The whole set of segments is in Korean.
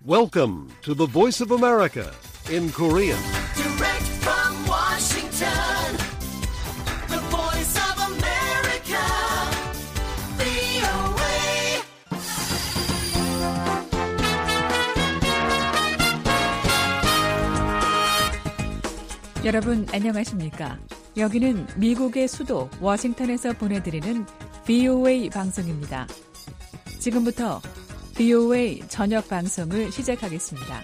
Welcome to the Voice of America in Korean. Direct from Washington, the Voice of America, VOA. 여러분 안녕하십니까? 여기는 미국의 수도 워싱턴에서 보내드리는 VOA 방송입니다. 지금부터 VOA 저녁 방송을 시작하겠습니다.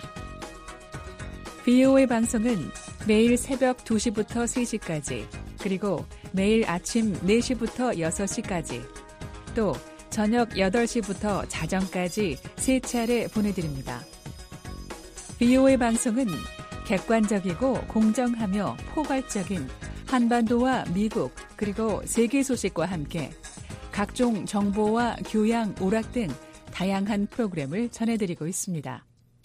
VOA 방송은 매일 새벽 2시부터 3시까지, 그리고 매일 아침 4시부터 6시까지, 또 저녁 8시부터 자정까지 3차례 보내드립니다. VOA 방송은 객관적이고 공정하며 포괄적인 한반도와 미국 그리고 세계 소식과 함께 각종 정보와 교양, 오락 등 다양한 프로그램을 전해드리고 있습니다.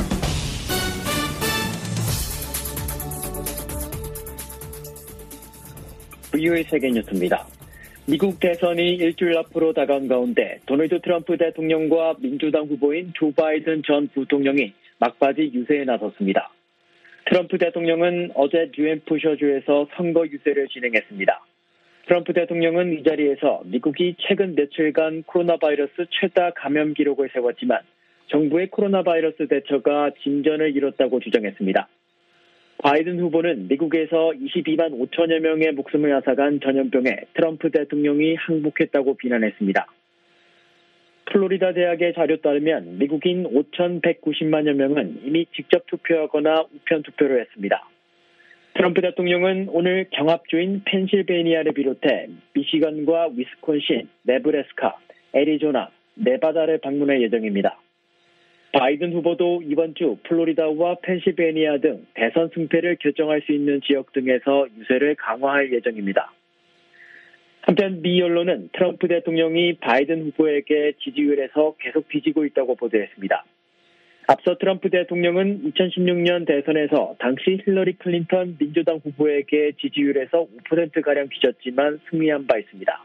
VOA 세계 뉴스입니다. 미국 대선이 일주일 앞으로 다가온 가운데 도널드 트럼프 대통령과 민주당 후보인 조 바이든 전 부통령이 막바지 유세에 나섰습니다. 트럼프 대통령은 어제 뉴햄프셔주에서 선거 유세를 진행했습니다. 트럼프 대통령은 이 자리에서 미국이 최근 며칠간 코로나 바이러스 최다 감염 기록을 세웠지만 정부의 코로나 바이러스 대처가 진전을 이뤘다고 주장했습니다. 바이든 후보는 미국에서 22만 5천여 명의 목숨을 앗아간 전염병에 트럼프 대통령이 항복했다고 비난했습니다. 플로리다 대학의 자료에 따르면 미국인 5,190만여 명은 이미 직접 투표하거나 우편 투표를 했습니다. 트럼프 대통령은 오늘 경합주인 펜실베이니아를 비롯해 미시건과 위스콘신, 네브래스카, 애리조나, 네바다를 방문할 예정입니다. 바이든 후보도 이번 주 플로리다와 펜실베이니아 등 대선 승패를 결정할 수 있는 지역 등에서 유세를 강화할 예정입니다. 한편 미 언론은 트럼프 대통령이 바이든 후보에게 지지율에서 계속 뒤지고 있다고 보도했습니다. 앞서 트럼프 대통령은 2016년 대선에서 당시 힐러리 클린턴 민주당 후보에게 지지율에서 5%가량 뒤졌지만 승리한 바 있습니다.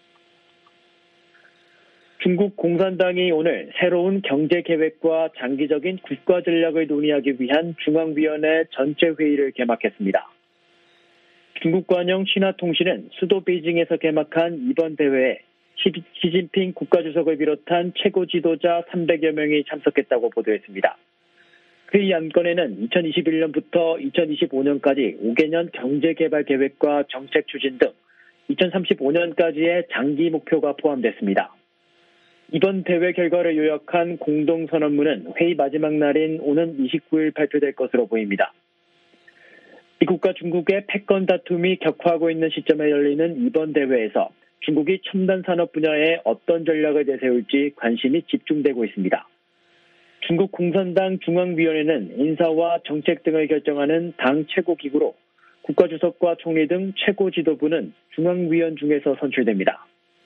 중국 공산당이 오늘 새로운 경제계획과 장기적인 국가 전략을 논의하기 위한 중앙위원회 전체 회의를 개막했습니다. 중국 관영 신화통신은 수도 베이징에서 개막한 이번 대회에 시진핑 국가주석을 비롯한 최고 지도자 300여 명이 참석했다고 보도했습니다. 회의 안건에는 2021년부터 2025년까지 5개년 경제개발 계획과 정책 추진 등 2035년까지의 장기 목표가 포함됐습니다. 이번 대회 결과를 요약한 공동선언문은 회의 마지막 날인 오는 29일 발표될 것으로 보입니다. 미국과 중국의 패권 다툼이 격화하고 있는 시점에 열리는 이번 대회에서 중국이 첨단 산업 분야에 어떤 전략을 내세울지 관심이 집중되고 있습니다. 중국 공산당 중앙위원회는 인사와 정책 등을 결정하는 당 최고기구로 국가주석과 총리 등 최고 지도부는 중앙위원 중에서 선출됩니다.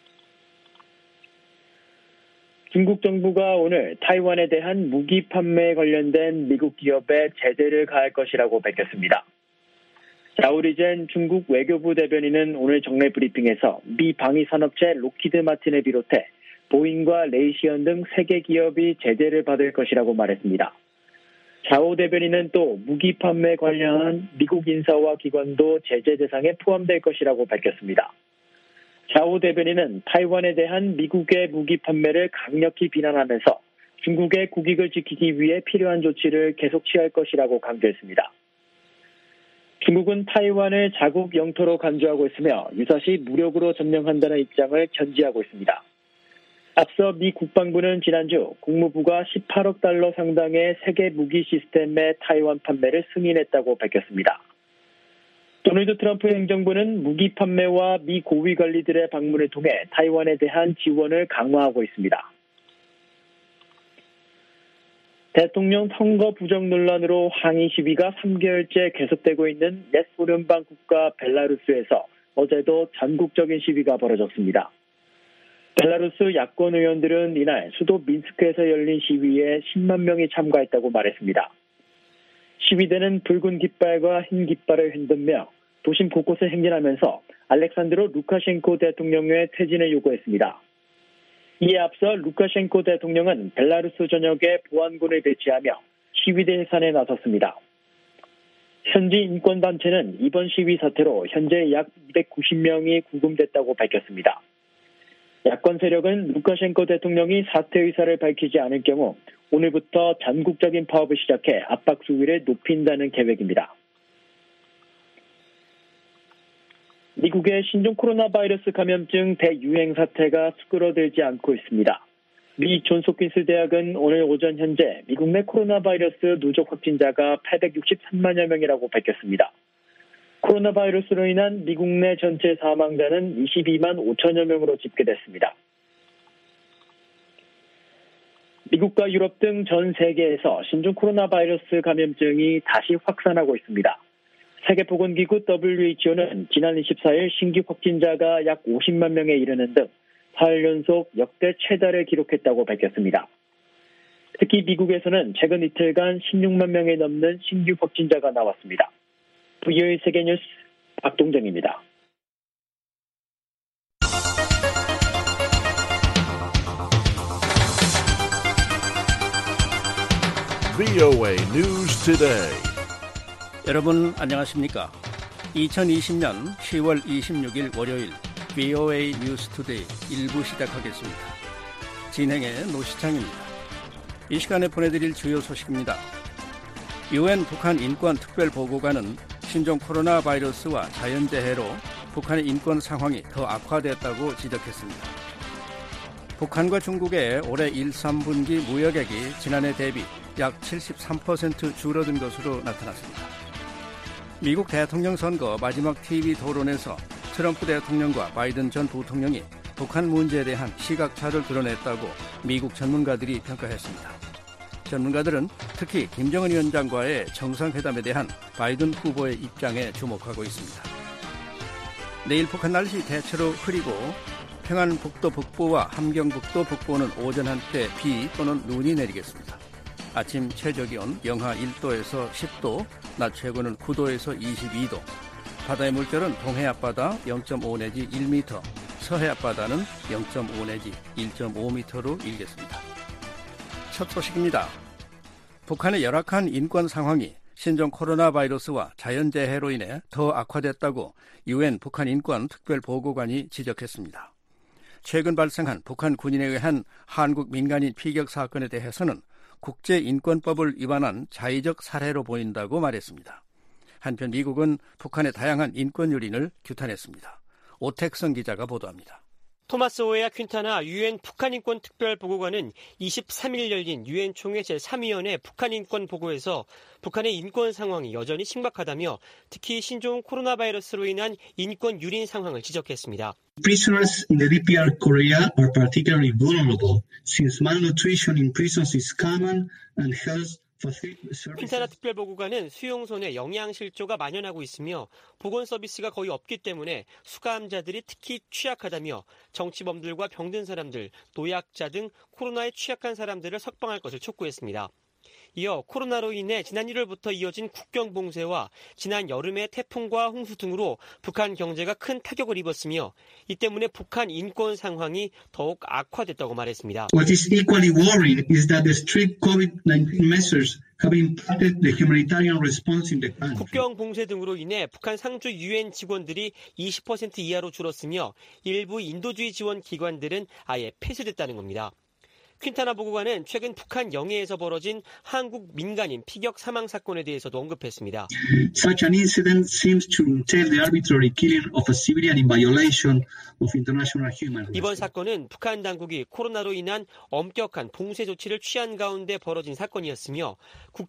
중국 정부가 오늘 타이완에 대한 무기 판매에 관련된 미국 기업에 제재를 가할 것이라고 밝혔습니다. 자오리젠 중국 외교부 대변인은 오늘 정례 브리핑에서 미 방위산업체 로키드 마틴을 비롯해 보잉과 레이시언 등 세계 기업이 제재를 받을 것이라고 말했습니다. 자오 대변인은 또 무기 판매 관련한 미국 인사와 기관도 제재 대상에 포함될 것이라고 밝혔습니다. 자오 대변인은 타이완에 대한 미국의 무기 판매를 강력히 비난하면서 중국의 국익을 지키기 위해 필요한 조치를 계속 취할 것이라고 강조했습니다. 중국은 타이완을 자국 영토로 간주하고 있으며 유사시 무력으로 점령한다는 입장을 견지하고 있습니다. 앞서 미 국방부는 지난주 국무부가 18억 달러 상당의 세계 무기 시스템의 타이완 판매를 승인했다고 밝혔습니다. 도널드 트럼프 행정부는 무기 판매와 미 고위 관리들의 방문을 통해 타이완에 대한 지원을 강화하고 있습니다. 대통령 선거 부정 논란으로 항의 시위가 3개월째 계속되고 있는 옛 소련방 국가 벨라루스에서 어제도 전국적인 시위가 벌어졌습니다. 벨라루스 야권 의원들은 이날 수도 민스크에서 열린 시위에 10만 명이 참가했다고 말했습니다. 시위대는 붉은 깃발과 흰 깃발을 흔들며 도심 곳곳을 행진하면서 알렉산드로 루카셴코 대통령의 퇴진을 요구했습니다. 이에 앞서 루카셴코 대통령은 벨라루스 전역에 보안군을 배치하며 시위대 해산에 나섰습니다. 현지 인권단체는 이번 시위 사태로 현재 약 290명이 구금됐다고 밝혔습니다. 야권 세력은 루카셴코 대통령이 사퇴 의사를 밝히지 않을 경우 오늘부터 전국적인 파업을 시작해 압박 수위를 높인다는 계획입니다. 미국의 신종 코로나 바이러스 감염증 대유행 사태가 수그러들지 않고 있습니다. 미 존스홉킨스 대학은 오늘 오전 현재 미국 내 코로나 바이러스 누적 확진자가 863만여 명이라고 밝혔습니다. 코로나 바이러스로 인한 미국 내 전체 사망자는 22만 5천여 명으로 집계됐습니다. 미국과 유럽 등 전 세계에서 신종 코로나 바이러스 감염증이 다시 확산하고 있습니다. 세계보건기구 WHO는 지난 24일 신규 확진자가 약 50만 명에 이르는 등 4일 연속 역대 최다를 기록했다고 밝혔습니다. 특히 미국에서는 최근 이틀간 16만 명에 넘는 신규 확진자가 나왔습니다. VOA 세계뉴스 박동정입니다. VOA News Today. 여러분 안녕하십니까? 2020년 10월 26일 월요일 VOA 뉴스 투데이 1부 시작하겠습니다. 진행의 노시창입니다. 이 시간에 보내드릴 주요 소식입니다. UN 북한 인권특별보고관은 신종 코로나 바이러스와 자연재해로 북한의 인권 상황이 더 악화됐다고 지적했습니다. 북한과 중국의 올해 1, 3분기 무역액이 지난해 대비 약 73% 줄어든 것으로 나타났습니다. 미국 대통령 선거 마지막 TV 토론에서 트럼프 대통령과 바이든 전 부통령이 북한 문제에 대한 시각차를 드러냈다고 미국 전문가들이 평가했습니다. 전문가들은 특히 김정은 위원장과의 정상회담에 대한 바이든 후보의 입장에 주목하고 있습니다. 내일 북한 날씨 대체로 흐리고 평안북도 북부와 함경북도 북부는 오전 한때 비 또는 눈이 내리겠습니다. 아침 최저기온 영하 1도에서 10도, 낮 최고는 9도에서 22도, 바다의 물결은 동해 앞바다 0.5 내지 1m, 서해 앞바다는 0.5 내지 1.5m로 일겠습니다. 첫 소식입니다. 북한의 열악한 인권 상황이 신종 코로나 바이러스와 자연재해로 인해 더 악화됐다고 UN 북한 인권 특별보고관이 지적했습니다. 최근 발생한 북한 군인에 의한 한국 민간인 피격 사건에 대해서는 국제인권법을 위반한 자의적 살해로 보인다고 말했습니다. 한편 미국은 북한의 다양한 인권 유린을 규탄했습니다. 오택성 기자가 보도합니다. 토마스 오에아 퀸타나 UN 북한인권 특별보고관은 23일 열린 UN 총회 제3위원회 북한인권 보고에서 북한의 인권 상황이 여전히 심각하다며 특히 신종 코로나 바이러스로 인한 인권 유린 상황을 지적했습니다. Prisoners in the DPR Korea are particularly vulnerable since malnutrition in prisons is common and health 퀸타나 특별보고관은 수용소 내 영양실조가 만연하고 있으며 보건 서비스가 거의 없기 때문에 수감자들이 특히 취약하다며 정치범들과 병든 사람들, 노약자 등 코로나에 취약한 사람들을 석방할 것을 촉구했습니다. 이어 코로나로 인해 지난 1월부터 이어진 국경 봉쇄와 지난 여름의 태풍과 홍수 등으로 북한 경제가 큰 타격을 입었으며 이 때문에 북한 인권 상황이 더욱 악화됐다고 말했습니다. What is equally worrying is that the strict COVID-19 measures have impacted the humanitarian response in the country. 국경 봉쇄 등으로 인해 북한 상주 UN 직원들이 20% 이하로 줄었으며 일부 인도주의 지원 기관들은 아예 폐쇄됐다는 겁니다. 퀸타나 보고관은 최근 북한 영해에서 벌어진 한국 민간인 피격 사망 사건에 대해서도 언급했습니다. Such an incident seems to entail the arbitrary killing of a civilian in violation of international human rights. 이번 사건은 북한 당국이 코로나로 인한 엄격한 봉쇄 조치를 취한 가운데 벌어진 사건이었으며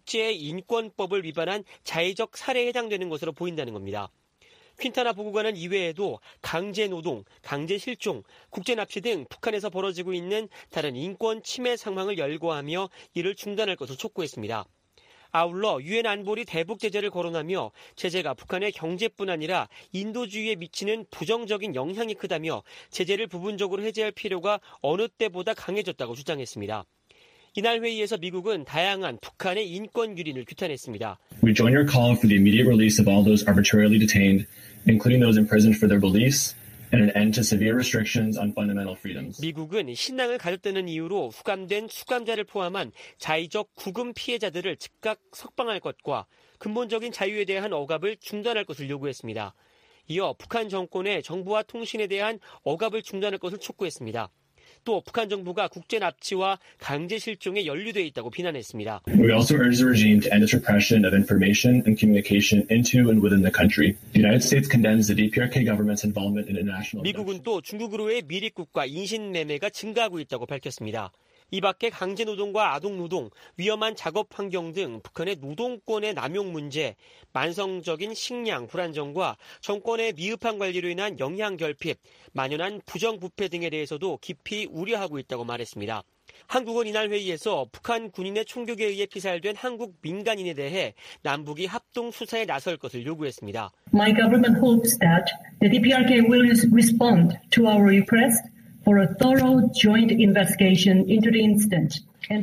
국제인권법을 위반한 자의적 살해에 해당되는 것으로 보인다는 겁니다. 퀸타나 보고관은 이외에도 강제노동, 강제실종, 국제납치 등 북한에서 벌어지고 있는 다른 인권 침해 상황을 열거하며 이를 중단할 것을 촉구했습니다. 아울러 유엔 안보리 대북 제재를 거론하며 제재가 북한의 경제뿐 아니라 인도주의에 미치는 부정적인 영향이 크다며 제재를 부분적으로 해제할 필요가 어느 때보다 강해졌다고 주장했습니다. 이날 회의에서 미국은 다양한 북한의 인권 유린을 규탄했습니다. We join your call for the immediate release of all those arbitrarily detained, including those imprisoned for their beliefs, and an end to severe restrictions on fundamental freedoms. 미국은 신앙을 가졌다는 이유로 수감된 수감자를 포함한 자의적 구금 피해자들을 즉각 석방할 것과 근본적인 자유에 대한 억압을 중단할 것을 요구했습니다. 이어 북한 정권의 정부와 통신에 대한 억압을 중단할 것을 촉구했습니다. 또 북한 정부가 국제 납치와 강제 실종에 연루돼 있다고 비난했습니다. We also urge the regime to end its repression of information and communication into and within the country. The United States condemns the DPRK government's involvement in international. 미국은 또 중국으로의 미립국과 인신매매가 증가하고 있다고 밝혔습니다. 이 밖에 강제노동과 아동노동, 위험한 작업 환경 등 북한의 노동권의 남용 문제, 만성적인 식량 불안정과 정권의 미흡한 관리로 인한 영양 결핍, 만연한 부정부패 등에 대해서도 깊이 우려하고 있다고 말했습니다. 한국은 이날 회의에서 북한 군인의 총격에 의해 피살된 한국 민간인에 대해 남북이 합동 수사에 나설 것을 요구했습니다. My government hopes that the DPRK will respond to our request for a thorough joint investigation into the incident.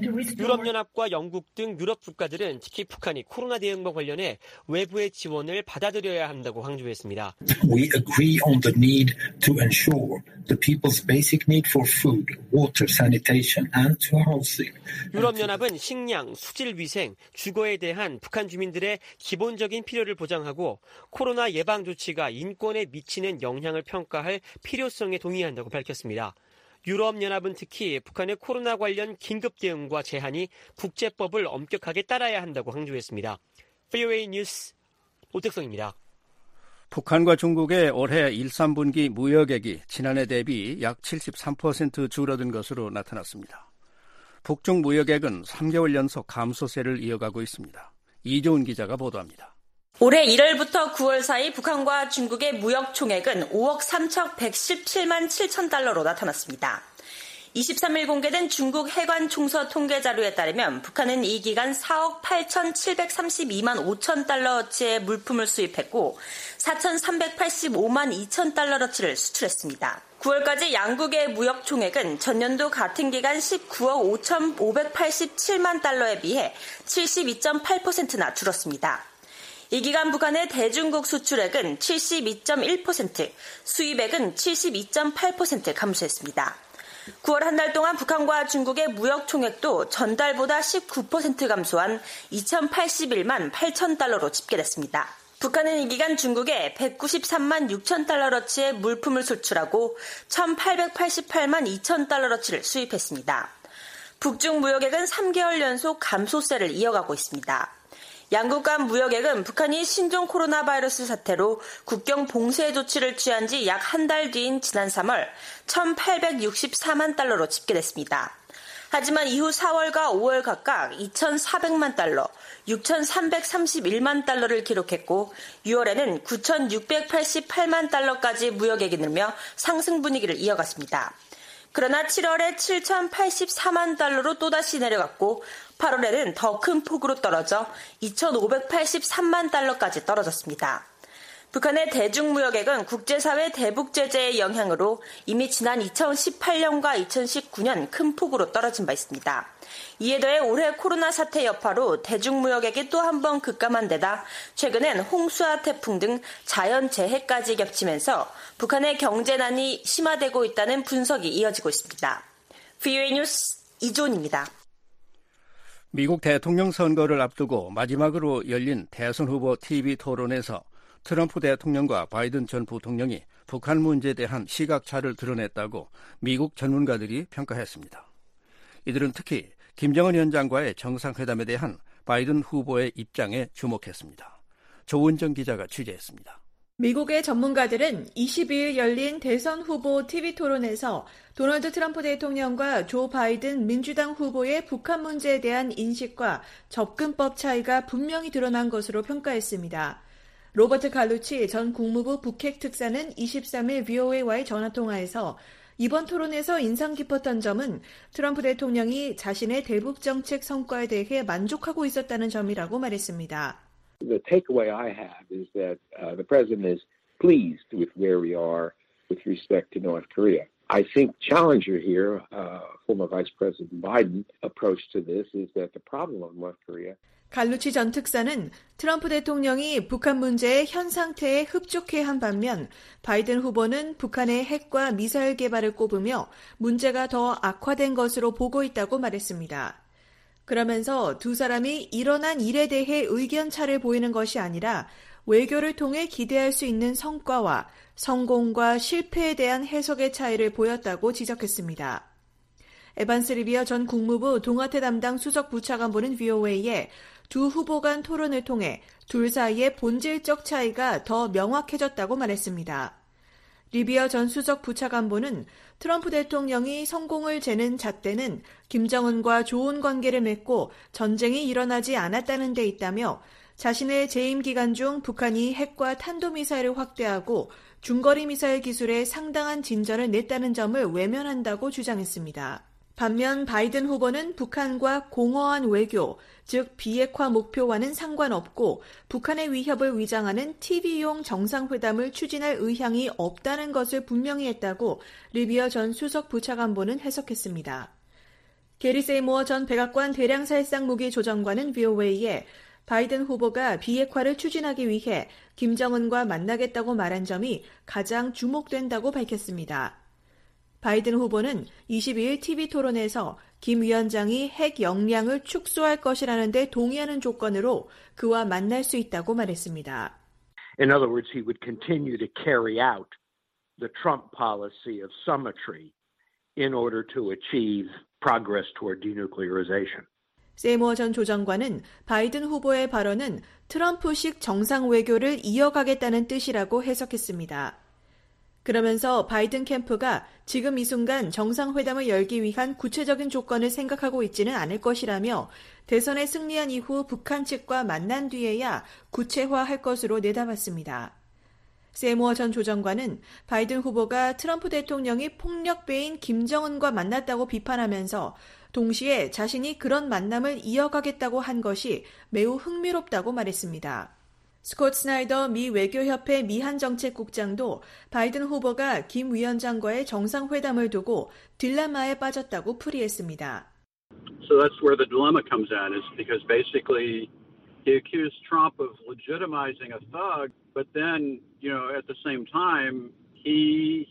유럽연합과 영국 등 유럽 국가들은 특히 북한이 코로나 대응과 관련해 외부의 지원을 받아들여야 한다고 강조했습니다. We agree on the need to ensure the people's basic need for food, water, sanitation and to housing. 유럽연합은 식량, 수질 위생, 주거에 대한 북한 주민들의 기본적인 필요를 보장하고 코로나 예방 조치가 인권에 미치는 영향을 평가할 필요성에 동의한다고 밝혔습니다. 유럽연합은 특히 북한의 코로나 관련 긴급 대응과 제한이 국제법을 엄격하게 따라야 한다고 강조했습니다. VOA 뉴스 오택성입니다. 북한과 중국의 올해 1, 3분기 무역액이 지난해 대비 약 73% 줄어든 것으로 나타났습니다. 북중 무역액은 3개월 연속 감소세를 이어가고 있습니다. 이조은 기자가 보도합니다. 올해 1월부터 9월 사이 북한과 중국의 무역 총액은 5억 3,117만 7천 달러로 나타났습니다. 23일 공개된 중국 해관 총서 통계 자료에 따르면 북한은 이 기간 4억 8,732만 5천 달러어치의 물품을 수입했고 4,385만 2천 달러어치를 수출했습니다. 9월까지 양국의 무역 총액은 전년도 같은 기간 19억 5,587만 달러에 비해 72.8%나 줄었습니다. 이 기간 북한의 대중국 수출액은 72.1%, 수입액은 72.8% 감소했습니다. 9월 한 달 동안 북한과 중국의 무역 총액도 전달보다 19% 감소한 2,081만 8천 달러로 집계됐습니다. 북한은 이 기간 중국에 193만 6천 달러어치의 물품을 수출하고 1,888만 2천 달러어치를 수입했습니다. 북중 무역액은 3개월 연속 감소세를 이어가고 있습니다. 양국 간 무역액은 북한이 신종 코로나 바이러스 사태로 국경 봉쇄 조치를 취한 지 약 한 달 뒤인 지난 3월 1,864만 달러로 집계됐습니다. 하지만 이후 4월과 5월 각각 2,400만 달러, 6,331만 달러를 기록했고 6월에는 9,688만 달러까지 무역액이 늘며 상승 분위기를 이어갔습니다. 그러나 7월에 7,084만 달러로 또다시 내려갔고 8월에는 더 큰 폭으로 떨어져 2,583만 달러까지 떨어졌습니다. 북한의 대중무역액은 국제사회 대북 제재의 영향으로 이미 지난 2018년과 2019년 큰 폭으로 떨어진 바 있습니다. 이에 더해 올해 코로나 사태 여파로 대중무역액이 또 한 번 급감한 데다 최근엔 홍수와 태풍 등 자연재해까지 겹치면서 북한의 경제난이 심화되고 있다는 분석이 이어지고 있습니다. VOA 뉴스 이조은입니다. 미국 대통령 선거를 앞두고 마지막으로 열린 대선 후보 TV 토론에서 트럼프 대통령과 바이든 전 부통령이 북한 문제에 대한 시각차를 드러냈다고 미국 전문가들이 평가했습니다. 이들은 특히 김정은 위원장과의 정상회담에 대한 바이든 후보의 입장에 주목했습니다. 조은정 기자가 취재했습니다. 미국의 전문가들은 22일 열린 대선 후보 TV 토론에서 도널드 트럼프 대통령과 조 바이든 민주당 후보의 북한 문제에 대한 인식과 접근법 차이가 분명히 드러난 것으로 평가했습니다. 로버트 갈루치 전 국무부 북핵 특사는 23일 VOA와의 전화통화에서 이번 토론에서 인상 깊었던 점은 트럼프 대통령이 자신의 대북 정책 성과에 대해 만족하고 있었다는 점이라고 말했습니다. The takeaway I have is that the president is pleased with where we are with respect to North Korea. I think challenger here, former Vice President Biden approach to this is that the problem of North Korea. 갈루치 전 특사는 트럼프 대통령이 북한 문제의 현 상태에 흡족해한 반면 바이든 후보는 북한의 핵과 미사일 개발을 꼽으며 문제가 더 악화된 것으로 보고 있다고 말했습니다. 그러면서 두 사람이 일어난 일에 대해 의견 차를 보이는 것이 아니라 외교를 통해 기대할 수 있는 성과와 성공과 실패에 대한 해석의 차이를 보였다고 지적했습니다. 에반스 리비어 전 국무부 동아태 담당 수석 부차관보는 VOA에 두 후보 간 토론을 통해 둘 사이의 본질적 차이가 더 명확해졌다고 말했습니다. 리비어 전 수석 부차관보는 트럼프 대통령이 성공을 재는 잣대는 김정은과 좋은 관계를 맺고 전쟁이 일어나지 않았다는 데 있다며 자신의 재임 기간 중 북한이 핵과 탄도미사일을 확대하고 중거리 미사일 기술에 상당한 진전을 냈다는 점을 외면한다고 주장했습니다. 반면 바이든 후보는 북한과 공허한 외교, 즉 비핵화 목표와는 상관없고 북한의 위협을 위장하는 TV용 정상회담을 추진할 의향이 없다는 것을 분명히 했다고 리비어 전 수석 부차관보는 해석했습니다. 게리 세이모어 전 백악관 대량살상 무기 조정관은 VOA에 바이든 후보가 비핵화를 추진하기 위해 김정은과 만나겠다고 말한 점이 가장 주목된다고 밝혔습니다. 바이든 후보는 22일 TV 토론에서 김 위원장이 핵 역량을 축소할 것이라는 데 동의하는 조건으로 그와 만날 수 있다고 말했습니다. In other words, he would continue to carry out the Trump policy of symmetry in order to achieve progress toward denuclearization. 세이모어 전 조정관은 바이든 후보의 발언은 트럼프식 정상 외교를 이어가겠다는 뜻이라고 해석했습니다. 그러면서 바이든 캠프가 지금 이 순간 정상회담을 열기 위한 구체적인 조건을 생각하고 있지는 않을 것이라며 대선에 승리한 이후 북한 측과 만난 뒤에야 구체화할 것으로 내다봤습니다. 세이모어 전 조정관은 바이든 후보가 트럼프 대통령이 폭력배인 김정은과 만났다고 비판하면서 동시에 자신이 그런 만남을 이어가겠다고 한 것이 매우 흥미롭다고 말했습니다. 스콧 스나이더 미 외교협회 미한정책국장도 바이든 후보가 김 위원장과의 정상회담을 두고 딜레마에 빠졌다고 풀이했습니다. So that's where the dilemma comes in, is because basically he accused Trump of legitimizing a thug, but then, at the same time, he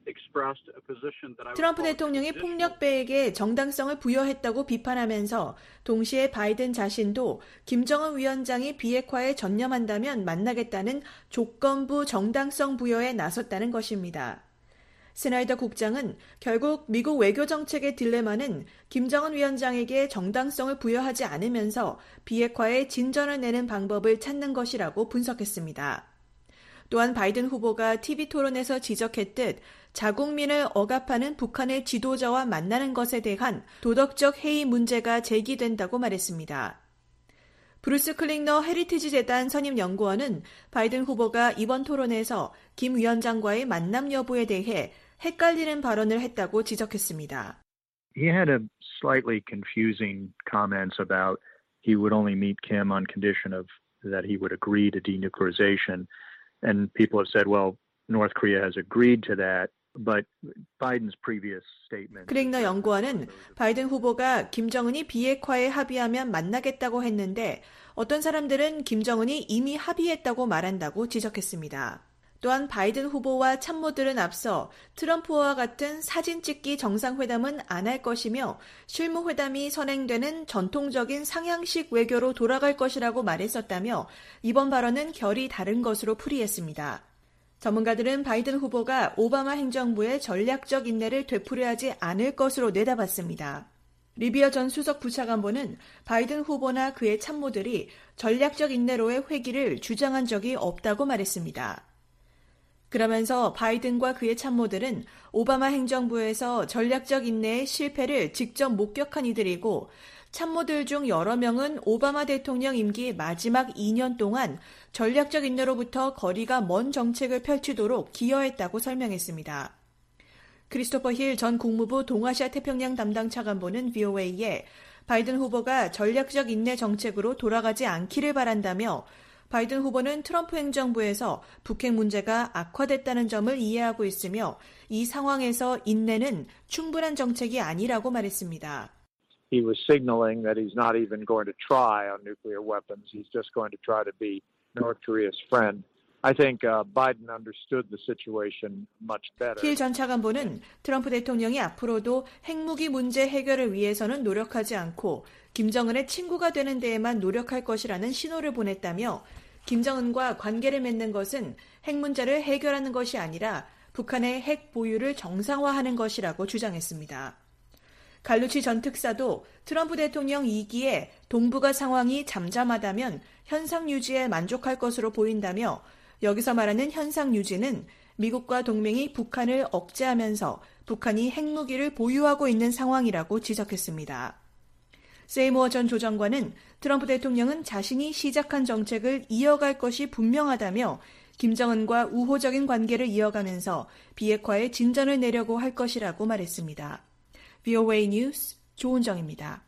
트럼프 대통령이 폭력배에게 정당성을 부여했다고 비판하면서 동시에 바이든 자신도 김정은 위원장이 비핵화에 전념한다면 만나겠다는 조건부 정당성 부여에 나섰다는 것입니다. 스나이더 국장은 결국 미국 외교 정책의 딜레마는 김정은 위원장에게 정당성을 부여하지 않으면서 비핵화에 진전을 내는 방법을 찾는 것이라고 분석했습니다. 또한 바이든 후보가 TV 토론에서 지적했듯 자국민을 억압하는 북한의 지도자와 만나는 것에 대한 도덕적 해이 문제가 제기된다고 말했습니다. 브루스 클링너 헤리티지 재단 선임 연구원은 바이든 후보가 이번 토론에서 김 위원장과의 만남 여부에 대해 헷갈리는 발언을 했다고 지적했습니다. He had a slightly confusing comments about he would only meet Kim on condition of that he would agree to denuclearization. And people have said, well, North Korea has agreed to that, but Biden's previous statement. 클링너 연구원은 바이든 후보가 김정은이 비핵화에 합의하면 만나겠다고 했는데 어떤 사람들은 김정은이 이미 합의했다고 말한다고 지적했습니다. 또한 바이든 후보와 참모들은 앞서 트럼프와 같은 사진 찍기 정상회담은 안 할 것이며 실무회담이 선행되는 전통적인 상향식 외교로 돌아갈 것이라고 말했었다며 이번 발언은 결이 다른 것으로 풀이했습니다. 전문가들은 바이든 후보가 오바마 행정부의 전략적 인내를 되풀이하지 않을 것으로 내다봤습니다. 리비어 전 수석 부차관보는 바이든 후보나 그의 참모들이 전략적 인내로의 회귀를 주장한 적이 없다고 말했습니다. 그러면서 바이든과 그의 참모들은 오바마 행정부에서 전략적 인내의 실패를 직접 목격한 이들이고 참모들 중 여러 명은 오바마 대통령 임기 마지막 2년 동안 전략적 인내로부터 거리가 먼 정책을 펼치도록 기여했다고 설명했습니다. 크리스토퍼 힐 전 국무부 동아시아 태평양 담당 차관보는 VOA에 바이든 후보가 전략적 인내 정책으로 돌아가지 않기를 바란다며 바이든 후보는 트럼프 행정부에서 북핵 문제가 악화됐다는 점을 이해하고 있으며 이 상황에서 인내는 충분한 정책이 아니라고 말했습니다. He was signaling that he's not even going to try on nuclear weapons. He's just going to try to be North Korea's friend. I think Biden understood the situation much better. 힐 전 차관보는 트럼프 대통령이 앞으로도 핵무기 문제 해결을 위해서는 노력하지 않고 김정은의 친구가 되는 데에만 노력할 것이라는 신호를 보냈다며 김정은과 관계를 맺는 것은 핵 문제를 해결하는 것이 아니라 북한의 핵 보유를 정상화하는 것이라고 주장했습니다. 갈루치 전 특사도 트럼프 대통령 2기에 동북아 상황이 잠잠하다면 현상 유지에 만족할 것으로 보인다며 여기서 말하는 현상 유지는 미국과 동맹이 북한을 억제하면서 북한이 핵무기를 보유하고 있는 상황이라고 지적했습니다. 세이모어 전 조정관은 트럼프 대통령은 자신이 시작한 정책을 이어갈 것이 분명하다며 김정은과 우호적인 관계를 이어가면서 비핵화에 진전을 내려고 할 것이라고 말했습니다. VOA 뉴스 조은정입니다.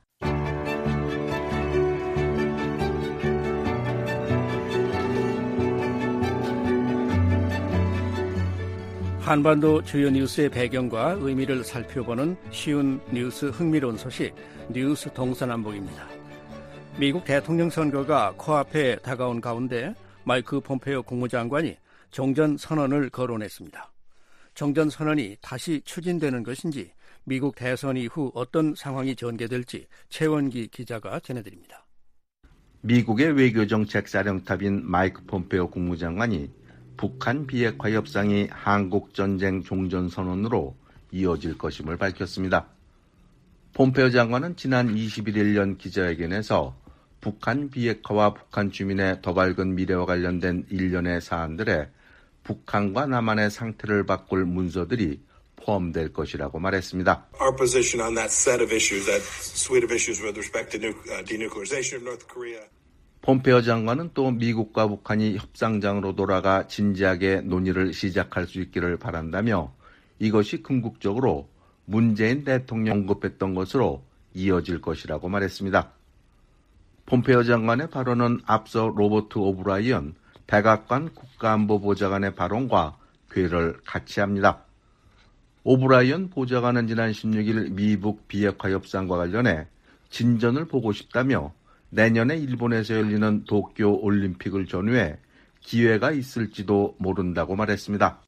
한반도 주요 뉴스의 배경과 의미를 살펴보는 쉬운 뉴스 흥미로운 소식, 뉴스 동서남북입니다. 미국 대통령 선거가 코앞에 다가온 가운데 마이크 폼페이오 국무장관이 종전 선언을 거론했습니다. 종전 선언이 다시 추진되는 것인지, 미국 대선 이후 어떤 상황이 전개될지 최원기 기자가 전해드립니다. 미국의 외교정책 사령탑인 마이크 폼페이오 국무장관이 북한 비핵화 협상이 한국전쟁 종전선언으로 이어질 것임을 밝혔습니다. 폼페이오 장관은 지난 21일 연 기자회견에서 북한 비핵화와 북한 주민의 더 밝은 미래와 관련된 일련의 사안들에 북한과 남한의 상태를 바꿀 문서들이 포함될 것이라고 말했습니다. Our position on that set of issues, that suite of issues with respect to denuclearization of North Korea. 폼페이오 장관은 또 미국과 북한이 협상장으로 돌아가 진지하게 논의를 시작할 수 있기를 바란다며 이것이 궁극적으로 문재인 대통령 언급했던 것으로 이어질 것이라고 말했습니다. 폼페이오 장관의 발언은 앞서 로버트 오브라이언 백악관 국가안보보좌관의 발언과 궤를 같이 합니다. 오브라이언 보좌관은 지난 16일 미북 비핵화 협상과 관련해 진전을 보고 싶다며 내년에 일본에서 열리는 도쿄 올림픽을 전후해 기회가 있을지도 모른다고 말했습니다.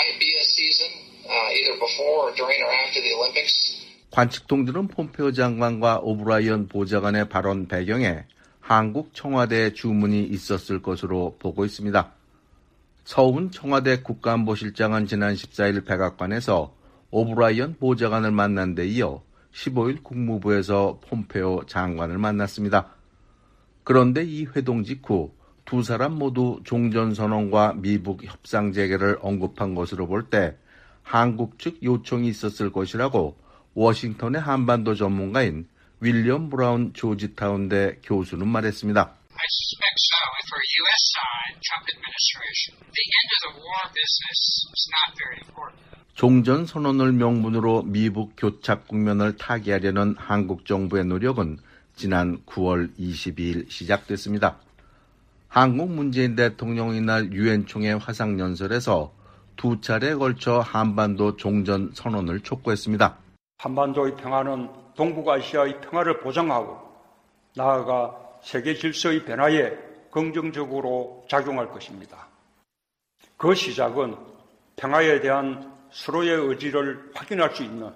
관측통들은 폼페이오 장관과 오브라이언 보좌관의 발언 배경에 한국 청와대 주문이 있었을 것으로 보고 있습니다. 서훈 청와대 국가안보실장은 지난 14일 백악관에서 오브라이언 보좌관을 만난 데 이어 15일 국무부에서 폼페이오 장관을 만났습니다. 그런데 이 회동 직후 두 사람 모두 종전선언과 미북 협상 재개를 언급한 것으로 볼 때 한국 측 요청이 있었을 것이라고 워싱턴의 한반도 전문가인 윌리엄 브라운 조지타운대 교수는 말했습니다. I suspect so. For a U.S. side, Trump administration, the end of the war business is not very important. 종전선언을 명분으로 미북 교착 국면을 타개하려는 한국 정부의 노력은 지난 9월 22일 시작됐습니다. 한국 문재인 대통령이 이날 유엔 총회 화상연설에서 두 차례에 걸쳐 한반도 종전선언을 촉구했습니다. 한반도의 평화는 동북아시아의 평화를 보장하고 나아가 세계 질서의 변화에 긍정적으로 작용할 것입니다. 그 시작은 평화에 대한 서로의 의지를 확인할 수 있는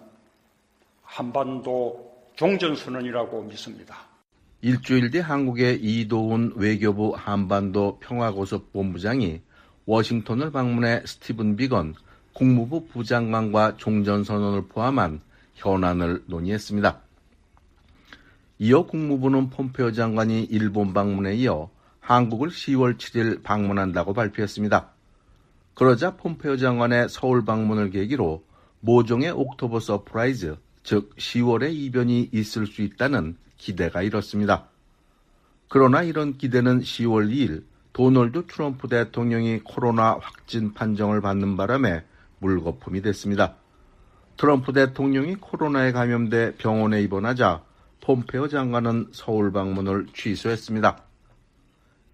한반도 종전선언이라고 믿습니다. 일주일 뒤 한국의 이도훈 외교부 한반도 평화고섭본부장이 워싱턴을 방문해 스티븐 비건 국무부 부장관과 종전선언을 포함한 현안을 논의했습니다. 이어 국무부는 폼페이오 장관이 일본 방문에 이어 한국을 10월 7일 방문한다고 발표했습니다. 그러자 폼페이오 장관의 서울 방문을 계기로 모종의 옥토버 서프라이즈, 즉 10월의 이변이 있을 수 있다는 기대가 일었습니다. 그러나 이런 기대는 10월 2일 도널드 트럼프 대통령이 코로나 확진 판정을 받는 바람에 물거품이 됐습니다. 트럼프 대통령이 코로나에 감염돼 병원에 입원하자 폼페이오 장관은 서울 방문을 취소했습니다.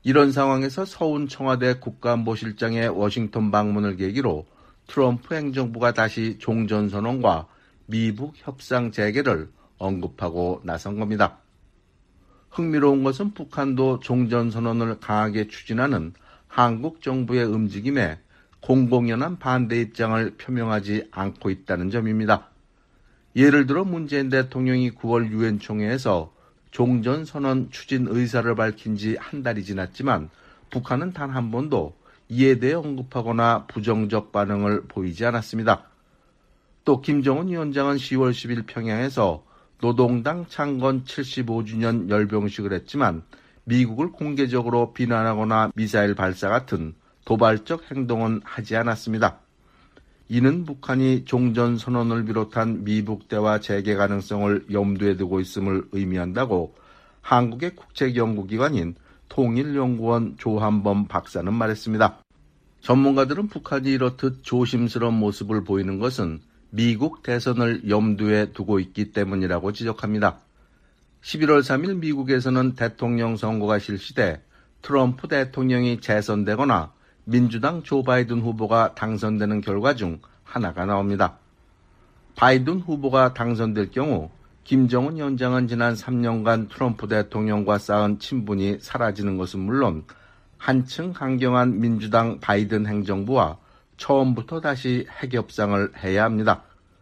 이런 상황에서 서훈 청와대 국가안보실장의 워싱턴 방문을 계기로 트럼프 행정부가 다시 종전선언과 미북 협상 재개를 언급하고 나선 겁니다. 흥미로운 것은 북한도 종전선언을 강하게 추진하는 한국 정부의 움직임에 공공연한 반대 입장을 표명하지 않고 있다는 점입니다. 예를 들어 문재인 대통령이 9월 유엔 총회에서 종전선언 추진 의사를 밝힌 지 한 달이 지났지만 북한은 단 한 번도 이에 대해 언급하거나 부정적 반응을 보이지 않았습니다. 또 김정은 위원장은 10월 10일 평양에서 노동당 창건 75주년 열병식을 했지만 미국을 공개적으로 비난하거나 미사일 발사 같은 도발적 행동은 하지 않았습니다. 이는 북한이 종전선언을 비롯한 미북 대화 재개 가능성을 염두에 두고 있음을 의미한다고 한국의 국책연구기관인 통일연구원 조한범 박사는 말했습니다. 전문가들은 북한이 이렇듯 조심스러운 모습을 보이는 것은 미국 대선을 염두에 두고 있기 때문이라고 지적합니다. 11월 3일 미국에서는 대통령 선거가 실시돼 트럼프 대통령이 재선되거나 민주당 조 바이든 후보가 당선되는 결과 중 하나가 나옵니다. 바이든 후보가 당선될 경우 김정은 위원장은 지난 3년간 트럼프 대통령과 쌓은 친분이 사라지는 것은 물론 한층 강경한 민주당 바이든 행정부와 처음부터 다시 핵협상을 해야 합니다.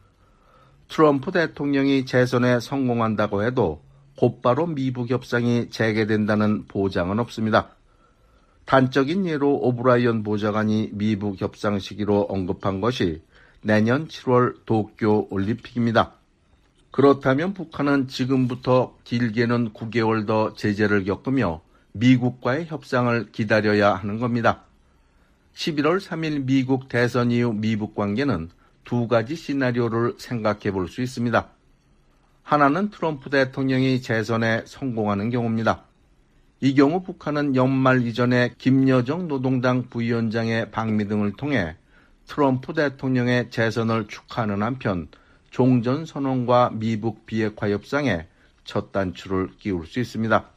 트럼프 대통령이 재선에 성공한다고 해도 곧바로 미북 협상이 재개된다는 보장은 없습니다. 단적인 예로 오브라이언 보좌관이 미북 협상 시기로 언급한 것이 내년 7월 도쿄 올림픽입니다. 그렇다면 북한은 지금부터 길게는 9개월 더 제재를 겪으며 미국과의 협상을 기다려야 하는 겁니다. 11월 3일 미국 대선 이후 미북 관계는 두 가지 시나리오를 생각해 볼 수 있습니다. 하나는 트럼프 대통령이 재선에 성공하는 경우입니다. 이 경우 북한은 연말 이전에 김여정 노동당 부위원장의 방미 등을 통해 트럼프 대통령의 재선을 축하하는 한편 종전선언과 미북 비핵화 협상에 첫 단추를 끼울 수 있습니다.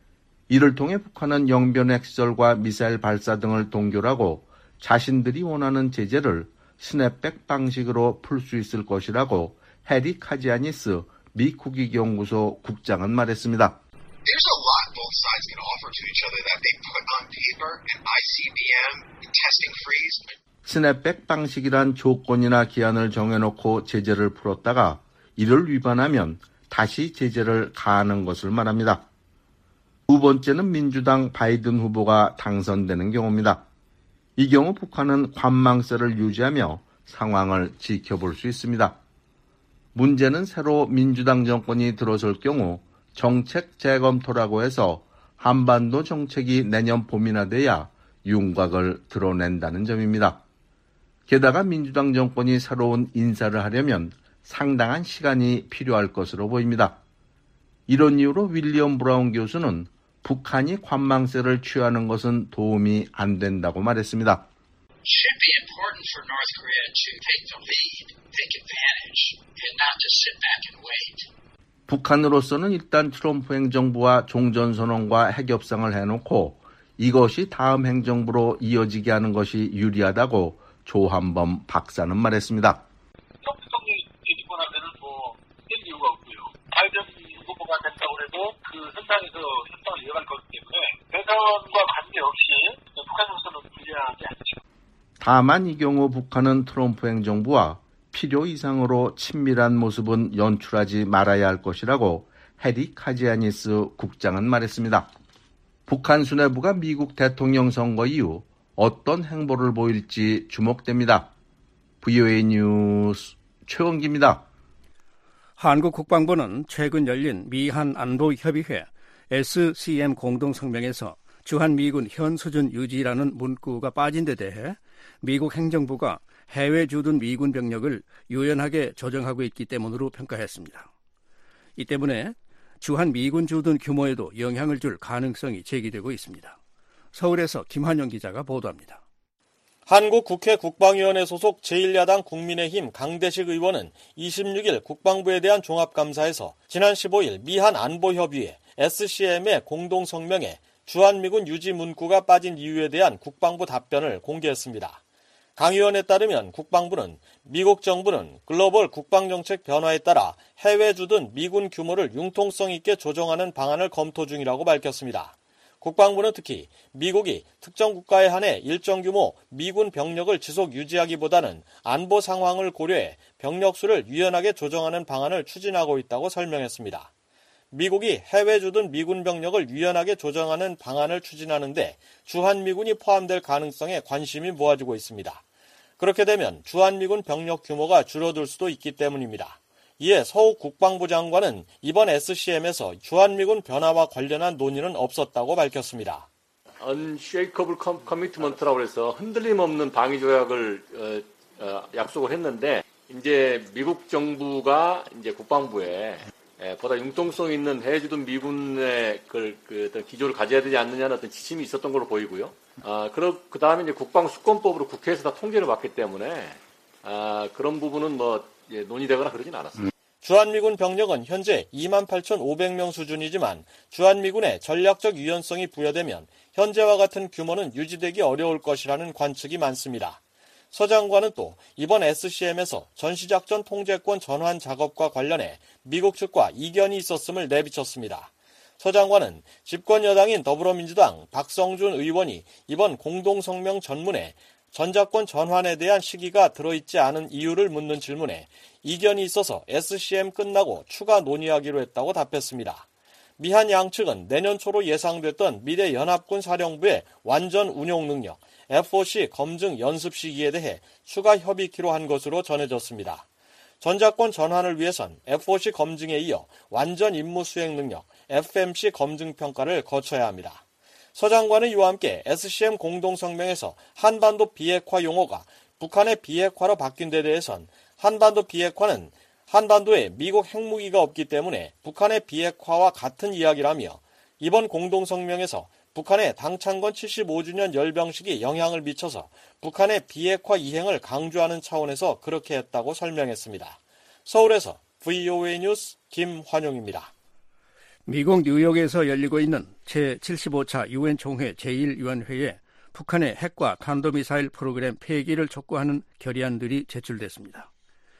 이를 통해 북한은 영변 핵시설과 미사일 발사 등을 동결하고 자신들이 원하는 제재를 스냅백 방식으로 풀 수 있을 것이라고 해리 카지아니스 미 국익연구소 국장은 말했습니다. There's a lot both sides can offer to each other that they put on paper, an ICBM, testing freeze. 스냅백 방식이란 조건이나 기한을 정해놓고 제재를 풀었다가 이를 위반하면 다시 제재를 가하는 것을 말합니다. 두 번째는 민주당 바이든 후보가 당선되는 경우입니다. 이 경우 북한은 관망세를 유지하며 상황을 지켜볼 수 있습니다. 문제는 새로 민주당 정권이 들어설 경우 정책 재검토라고 해서 한반도 정책이 내년 봄이나 돼야 윤곽을 드러낸다는 점입니다. 게다가 민주당 정권이 새로운 인사를 하려면 상당한 시간이 필요할 것으로 보입니다. 이런 이유로 윌리엄 브라운 교수는 북한이 관망세를 취하는 것은 도움이 안 된다고 말했습니다. Should be important for North Korea to take the lead, take advantage, and not just sit back and wait. 북한으로서는 일단 트럼프 행정부와 종전선언과 핵협상을 해놓고 이것이 다음 행정부로 이어지게 하는 것이 유리하다고 조한범 박사는 말했습니다. 트럼프 대통령이 뒤집고 나면은 될 이유가 없고요. 바이든 후보가 된다고 해도 그 현장에서 협상을 이어갈 거기 때문에 대선과 관계없이 북한으로서는 불리하지 않죠. 다만 이 경우 북한은 트럼프 행정부와 필요 이상으로 친밀한 모습은 연출하지 말아야 할 것이라고 해리 카지아니스 국장은 말했습니다. 북한 수뇌부가 미국 대통령 선거 이후 어떤 행보를 보일지 주목됩니다. VOA 뉴스 최원기입니다. 한국 국방부는 최근 열린 미한 안보협의회 SCM 공동성명에서 주한미군 현 수준 유지라는 문구가 빠진 데 대해 미국 행정부가 해외 주둔 미군 병력을 유연하게 조정하고 있기 때문으로 평가했습니다. 이 때문에 주한미군 주둔 규모에도 영향을 줄 가능성이 제기되고 있습니다. 서울에서 김한영 기자가 보도합니다. 한국 국회 국방위원회 소속 제1야당 국민의힘 강대식 의원은 26일 국방부에 대한 종합감사에서 지난 15일 미한 안보협의회 SCM의 공동성명에 주한미군 유지 문구가 빠진 이유에 대한 국방부 답변을 공개했습니다. 강 의원에 따르면 국방부는 미국 정부는 글로벌 국방정책 변화에 따라 해외 주둔 미군 규모를 융통성 있게 조정하는 방안을 검토 중이라고 밝혔습니다. 국방부는 특히 미국이 특정 국가에 한해 일정 규모 미군 병력을 지속 유지하기보다는 안보 상황을 고려해 병력 수를 유연하게 조정하는 방안을 추진하고 있다고 설명했습니다. 미국이 해외 주둔 미군 병력을 유연하게 조정하는 방안을 추진하는데 주한미군이 포함될 가능성에 관심이 모아지고 있습니다. 그렇게 되면 주한미군 병력 규모가 줄어들 수도 있기 때문입니다. 이에 서욱 국방부 장관은 이번 SCM에서 주한미군 변화와 관련한 논의는 없었다고 밝혔습니다. Unshakable Commitment라고 해서 흔들림 없는 방위 조약을 약속을 했는데 이제 미국 정부가 이제 국방부에 보다 융통성 있는 해외 주둔 미군의 어떤 기조를 가져야 되지 않느냐는 어떤 지침이 있었던 걸로 보이고요. 그 다음에 이제 국방수권법으로 국회에서 다 통제를 받기 때문에 그런 부분은 논의되거나 그러진 않았습니다. 주한미군 병력은 현재 28,500명 수준이지만 주한미군의 전략적 유연성이 부여되면 현재와 같은 규모는 유지되기 어려울 것이라는 관측이 많습니다. 서 장관은 또 이번 SCM에서 전시작전 통제권 전환 작업과 관련해 미국 측과 이견이 있었음을 내비쳤습니다. 서 장관은 집권 여당인 더불어민주당 박성준 의원이 이번 공동성명 전문에 전작권 전환에 대한 시기가 들어있지 않은 이유를 묻는 질문에 이견이 있어서 SCM 끝나고 추가 논의하기로 했다고 답했습니다. 미한 양측은 내년 초로 예상됐던 미래 연합군 사령부의 완전 운용 능력, FOC 검증 연습 시기에 대해 추가 협의키로 한 것으로 전해졌습니다. 전작권 전환을 위해선 FOC 검증에 이어 완전 임무 수행 능력, FMC 검증 평가를 거쳐야 합니다. 서 장관은 이와 함께 SCM 공동성명에서 한반도 비핵화 용어가 북한의 비핵화로 바뀐 데 대해선 한반도 비핵화는 한반도에 미국 핵무기가 없기 때문에 북한의 비핵화와 같은 이야기라며 이번 공동성명에서 북한의 당창건 75주년 열병식이 영향을 미쳐서 북한의 비핵화 이행을 강조하는 차원에서 그렇게 했다고 설명했습니다. 서울에서 VOA 뉴스 김환용입니다. 미국 뉴욕에서 열리고 있는 제75차 유엔 총회 제1위원회에 북한의 핵과 탄도미사일 프로그램 폐기를 촉구하는 결의안들이 제출됐습니다.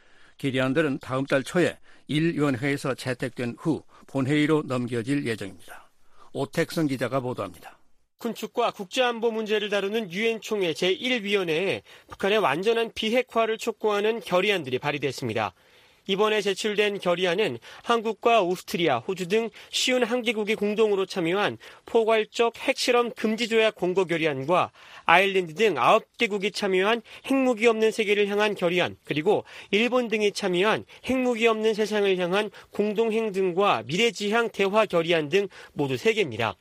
결의안들은 다음 달 초에 1위원회에서 채택된 후 본회의로 넘겨질 예정입니다. 오택성 기자가 보도합니다. 군축과 국제안보 문제를 다루는 유엔 총회 제1위원회에 북한의 완전한 비핵화를 촉구하는 결의안들이 발의됐습니다. 이번에 제출된 결의안은 한국과 오스트리아, 호주 등 51개국이 공동으로 참여한 포괄적 핵실험 금지 조약 공고 결의안과 아일랜드 등 9개국이 참여한 핵무기 없는 세계를 향한 결의안, 그리고 일본 등이 참여한 핵무기 없는 세상을 향한 공동행 등과 미래지향 대화 결의안 등 모두 3개입니다.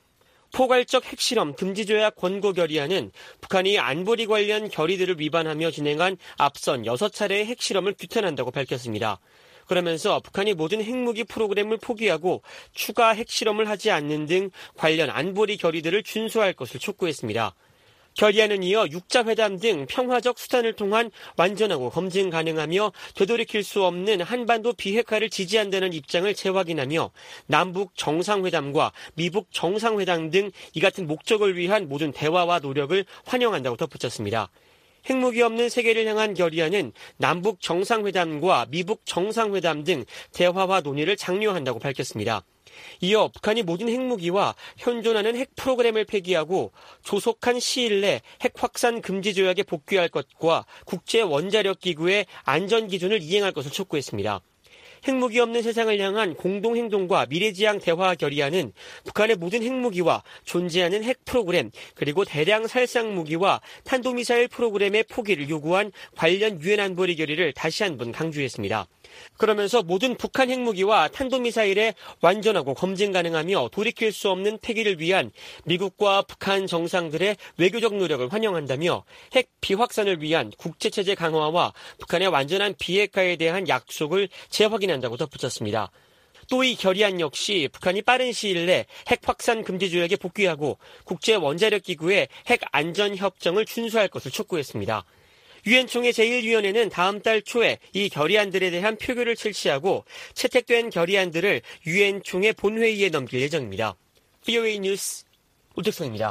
포괄적 핵실험 금지조약 권고 결의안은 북한이 안보리 관련 결의들을 위반하며 진행한 앞선 6차례의 핵실험을 규탄한다고 밝혔습니다. 그러면서 북한이 모든 핵무기 프로그램을 포기하고 추가 핵실험을 하지 않는 등 관련 안보리 결의들을 준수할 것을 촉구했습니다. 결의안은 이어 육자회담 등 평화적 수단을 통한 완전하고 검증 가능하며 되돌이킬 수 없는 한반도 비핵화를 지지한다는 입장을 재확인하며 남북 정상회담과 미북 정상회담 등 이 같은 목적을 위한 모든 대화와 노력을 환영한다고 덧붙였습니다. 핵무기 없는 세계를 향한 결의안은 남북 정상회담과 미북 정상회담 등 대화와 논의를 장려한다고 밝혔습니다. 이어 북한이 모든 핵무기와 현존하는 핵 프로그램을 폐기하고 조속한 시일 내 핵 확산 금지 조약에 복귀할 것과 국제 원자력 기구의 안전 기준을 이행할 것을 촉구했습니다. 핵무기 없는 세상을 향한 공동행동과 미래지향 대화 결의안은 북한의 모든 핵무기와 존재하는 핵 프로그램 그리고 대량 살상 무기와 탄도미사일 프로그램의 포기를 요구한 관련 유엔 안보리 결의를 다시 한번 강조했습니다. 그러면서 모든 북한 핵무기와 탄도미사일의 완전하고 검증 가능하며 돌이킬 수 없는 폐기를 위한 미국과 북한 정상들의 외교적 노력을 환영한다며 핵 비확산을 위한 국제체제 강화와 북한의 완전한 비핵화에 대한 약속을 재확인한다고 덧붙였습니다. 또 이 결의안 역시 북한이 빠른 시일 내 핵 확산 금지 조약에 복귀하고 국제 원자력 기구의 핵 안전 협정을 준수할 것을 촉구했습니다. 유엔 총회 제1위원회는 다음 달 초에 이 결의안들에 대한 표결을 실시하고 채택된 결의안들을 유엔 총회 본회의에 넘길 예정입니다. VOA 뉴스 오택성입니다.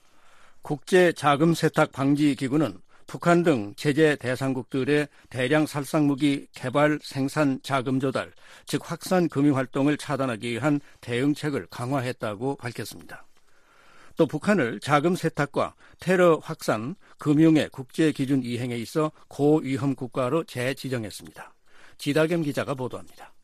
국제자금세탁방지기구는 북한 등 제재 대상국들의 대량 살상무기 개발 생산 자금 조달, 즉 확산 금융활동을 차단하기 위한 대응책을 강화했다고 밝혔습니다. 또 북한을 자금 세탁과 테러 확산, 금융의 국제기준 이행에 있어 고위험 국가로 재지정했습니다. 지다겸 기자가 보도합니다.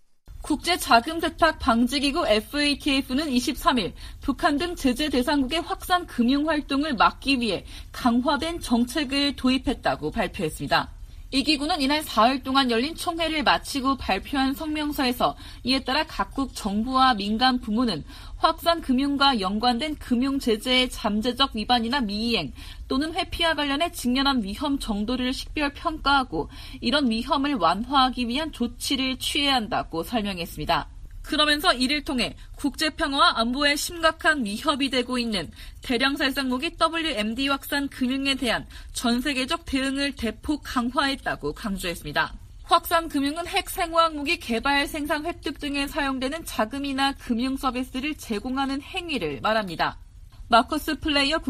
국제자금세탁방지기구 FATF는 23일 북한 등 제재 대상국의 확산 금융활동을 막기 위해 강화된 정책을 도입했다고 발표했습니다. 이 기구는 이날 4일 동안 열린 총회를 마치고 발표한 성명서에서 이에 따라 각국 정부와 민간 부문은 확산 금융과 연관된 금융 제재의 잠재적 위반이나 미이행 또는 회피와 관련해 직면한 위험 정도를 식별 평가하고 이런 위험을 완화하기 위한 조치를 취해야 한다고 설명했습니다. 그러면서 이를 통해 국제평화와 안보에 심각한 위협이 되고 있는 대량 살상무기 WMD 확산 금융에 대한 전 세계적 대응을 대폭 강화했다고 강조했습니다. 확산 금융은 핵 생화학무기 개발 생산 획득 등에 사용되는 자금이나 금융 서비스를 제공하는 행위를 말합니다. 마커스 플레이어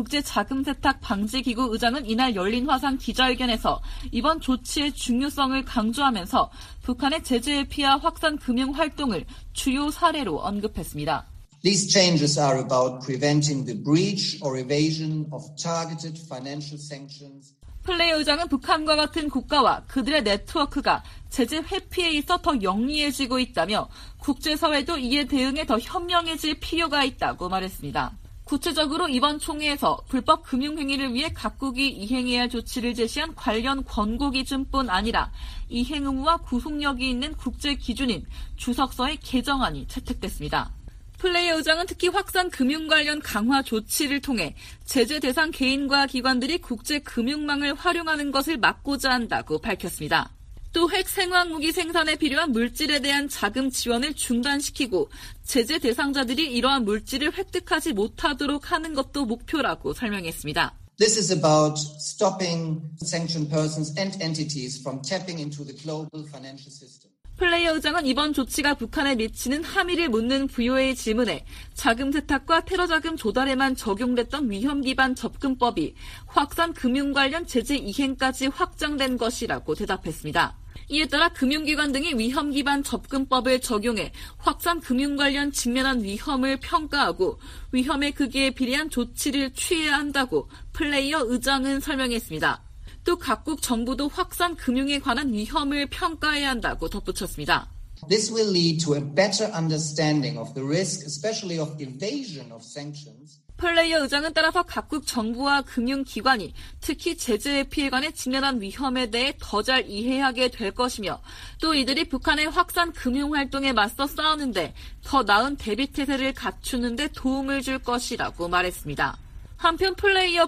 국제자금세탁방지기구 의장은 이날 열린 화상 기자회견에서 이번 조치의 중요성을 강조하면서 북한의 제재 회피와 확산 금융 활동을 주요 사례로 언급했습니다. These changes are about preventing the breach or evasion of targeted financial sanctions. 플레이어 의장은 북한과 같은 국가와 그들의 네트워크가 제재 회피에 있어 더 영리해지고 있다며 국제사회도 이에 대응해 더 현명해질 필요가 있다고 말했습니다. 구체적으로 이번 총회에서 불법 금융행위를 위해 각국이 이행해야 할 조치를 제시한 관련 권고 기준뿐 아니라 이행 의무와 구속력이 있는 국제 기준인 주석서의 개정안이 채택됐습니다. 플레이어 의장은 특히 확산 금융 관련 강화 조치를 통해 제재 대상 개인과 기관들이 국제 금융망을 활용하는 것을 막고자 한다고 밝혔습니다. 또 핵 생화학무기 생산에 필요한 물질에 대한 자금 지원을 중단시키고 제재 대상자들이 이러한 물질을 획득하지 못하도록 하는 것도 목표라고 설명했습니다. This is about stopping sanctioned persons and entities from tapping into the global financial system. 플레이어 의장은 이번 조치가 북한에 미치는 함의를 묻는 부여의 질문에 자금 세탁과 테러 자금 조달에만 적용됐던 위험 기반 접근법이 확산 금융 관련 제재 이행까지 확장된 것이라고 대답했습니다. 이에 따라 금융기관 등이 위험 기반 접근법을 적용해 확산 금융 관련 직면한 위험을 평가하고 위험의 크기에 비례한 조치를 취해야 한다고 플레이어 의장은 설명했습니다. 또 각국 정부도 확산 금융에 관한 위험을 평가해야 한다고 덧붙였습니다. This will lead to a better understanding of the risk, especially of evasion of sanctions. 플레이어 의장은 따라서 각국 정부와 금융기관이 특히 제재 회피에 관해 직면한 위험에 대해 더 잘 이해하게 될 것이며 또 이들이 북한의 확산 금융활동에 맞서 싸우는데 더 나은 대비태세를 갖추는 데 도움을 줄 것이라고 말했습니다. 한편 플레이어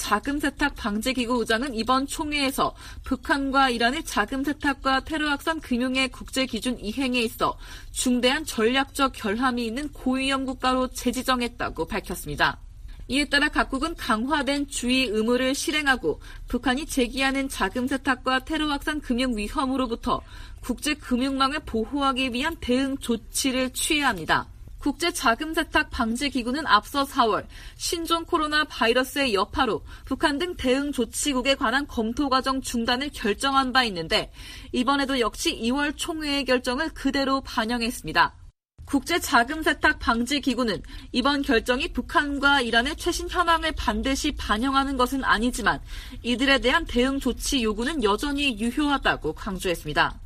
국제자금세탁방지기구 의장은 이번 총회에서 북한과 이란의 자금세탁과 테러 확산 금융의 국제기준 이행에 있어 중대한 전략적 결함이 있는 고위험 국가로 재지정했다고 밝혔습니다. 이에 따라 각국은 강화된 주의 의무를 실행하고 북한이 제기하는 자금 세탁과 테러 확산 금융 위험으로부터 국제 금융망을 보호하기 위한 대응 조치를 취해야 합니다. 국제자금세탁방지기구는 앞서 4월 신종 코로나 바이러스의 여파로 북한 등 대응 조치국에 관한 검토 과정 중단을 결정한 바 있는데 이번에도 역시 2월 총회의 결정을 그대로 반영했습니다. 국제자금세탁방지기구는 이번 결정이 북한과 이란의 최신 현황을 반드시 반영하는 것은 아니지만 이들에 대한 대응 조치 요구는 여전히 유효하다고 강조했습니다.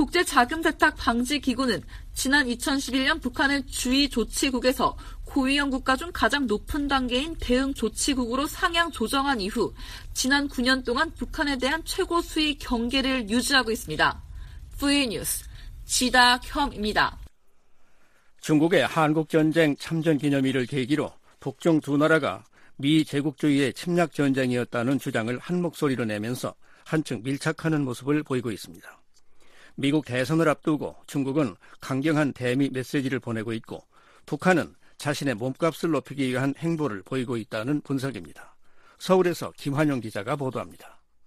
국제자금세탁방지기구는 지난 2011년 북한을 주의 조치국에서 고위험 국가 중 가장 높은 단계인 대응 조치국으로 상향 조정한 이후 지난 9년 동안 북한에 대한 최고 수위 경계를 유지하고 있습니다. VN뉴스 지다겸입니다. 중국의 한국전쟁 참전기념일을 계기로 북중 두 나라가 미 제국주의의 침략전쟁이었다는 주장을 한 목소리로 내면서 한층 밀착하는 모습을 보이고 있습니다. 미국 대선을 앞두고 중국은 강경한 대미 메시지를 보내고 있고 북한은 자신의 몸값을 높이기 위한 행보를 보이고 있다는 분석입니다. 서울에서 김환영 기자가 보도합니다.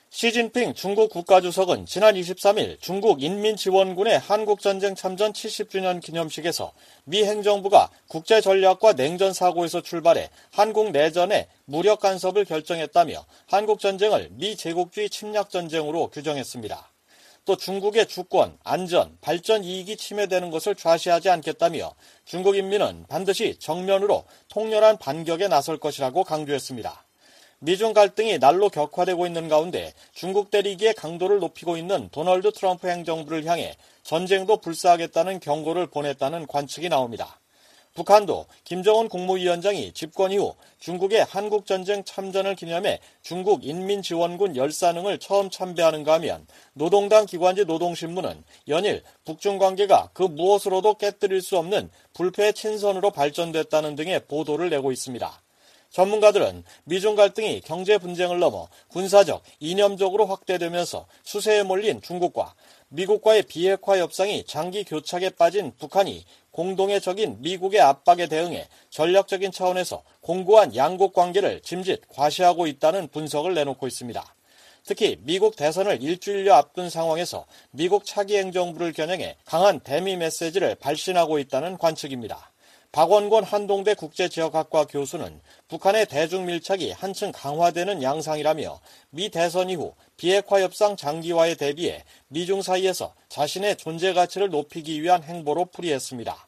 시진핑 중국 국가주석은 지난 23일 중국 인민지원군의 한국전쟁 참전 70주년 기념식에서 미 행정부가 국제전략과 냉전사고에서 출발해 한국 내전에 무력 간섭을 결정했다며 한국전쟁을 미 제국주의 침략전쟁으로 규정했습니다. 또 중국의 주권, 안전, 발전 이익이 침해되는 것을 좌시하지 않겠다며 중국 인민은 반드시 정면으로 통렬한 반격에 나설 것이라고 강조했습니다. 미중 갈등이 날로 격화되고 있는 가운데 중국 대리기의 강도를 높이고 있는 도널드 트럼프 행정부를 향해 전쟁도 불사하겠다는 경고를 보냈다는 관측이 나옵니다. 북한도 김정은 국무위원장이 집권 이후 중국의 한국전쟁 참전을 기념해 중국 인민지원군 열사능을 처음 참배하는가 하면 노동당 기관지 노동신문은 연일 북중 관계가 그 무엇으로도 깨뜨릴 수 없는 불패의 친선으로 발전됐다는 등의 보도를 내고 있습니다. 전문가들은 미중 갈등이 경제 분쟁을 넘어 군사적, 이념적으로 확대되면서 수세에 몰린 중국과 미국과의 비핵화 협상이 장기 교착에 빠진 북한이 공동의 적인 미국의 압박에 대응해 전략적인 차원에서 공고한 양국 관계를 짐짓 과시하고 있다는 분석을 내놓고 있습니다. 특히 미국 대선을 일주일여 앞둔 상황에서 미국 차기 행정부를 겨냥해 강한 대미 메시지를 발신하고 있다는 관측입니다. 박원권 한동대 국제지역학과 교수는 북한의 대중 밀착이 한층 강화되는 양상이라며 미 대선 이후 비핵화 협상 장기화에 대비해 미중 사이에서 자신의 존재 가치를 높이기 위한 행보로 풀이했습니다.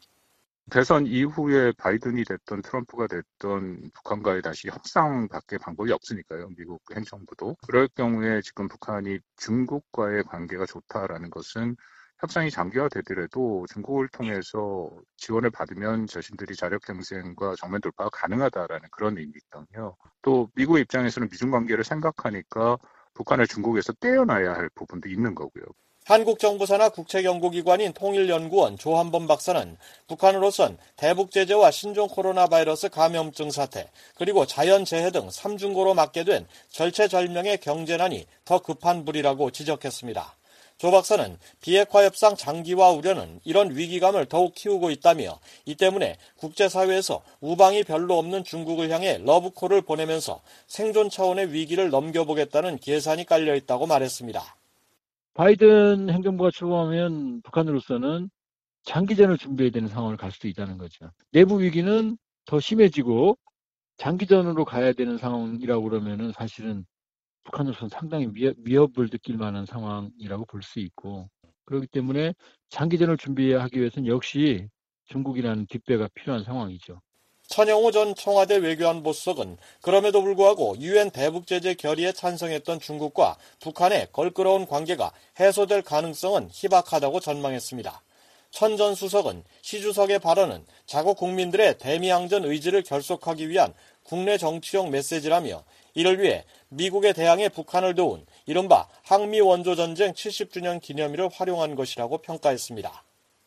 대선 이후에 바이든이 됐던 트럼프가 됐던 북한과의 다시 협상밖에 방법이 없으니까요. 미국 행정부도. 그럴 경우에 지금 북한이 중국과의 관계가 좋다라는 것은 협상이 장기화되더라도 중국을 통해서 지원을 받으면 자신들이 자력 경쟁과 정면 돌파가 가능하다라는 그런 의미거든요. 또 미국의 입장에서는 미중 관계를 생각하니까 북한을 중국에서 떼어놔야 할 부분도 있는 거고요. 한국 정부 산하 국책연구기관인 통일연구원 조한범 박사는 북한으로선 대북 제재와 신종 코로나 바이러스 감염증 사태, 그리고 자연재해 등 3중고로 맞게 된 절체절명의 경제난이 더 급한 불이라고 지적했습니다. 조 박사는 비핵화 협상 장기화 우려는 이런 위기감을 더욱 키우고 있다며 이 때문에 국제사회에서 우방이 별로 없는 중국을 향해 러브콜을 보내면서 생존 차원의 위기를 넘겨보겠다는 계산이 깔려 있다고 말했습니다. 바이든 행정부가 출범하면 북한으로서는 장기전을 준비해야 되는 상황을 갈 수도 있다는 거죠. 내부 위기는 더 심해지고 장기전으로 가야 되는 상황이라고 그러면은 사실은 북한으로서는 상당히 위협을 느낄 만한 상황이라고 볼 수 있고, 그렇기 때문에 장기전을 준비하기 위해서는 역시 중국이라는 뒷배가 필요한 상황이죠. 천영호 전 청와대 외교안보수석은 그럼에도 불구하고 유엔 대북제재 결의에 찬성했던 중국과 북한의 걸끄러운 관계가 해소될 가능성은 희박하다고 전망했습니다. 천 전 수석은 시 주석의 발언은 자국 국민들의 대미항전 의지를 결속하기 위한 국내 정치용 메시지라며 이를 위해 미국에 대항해 북한을 도운 이른바 항미 원조전쟁 70주년 기념일을 활용한 것이라고 평가했습니다.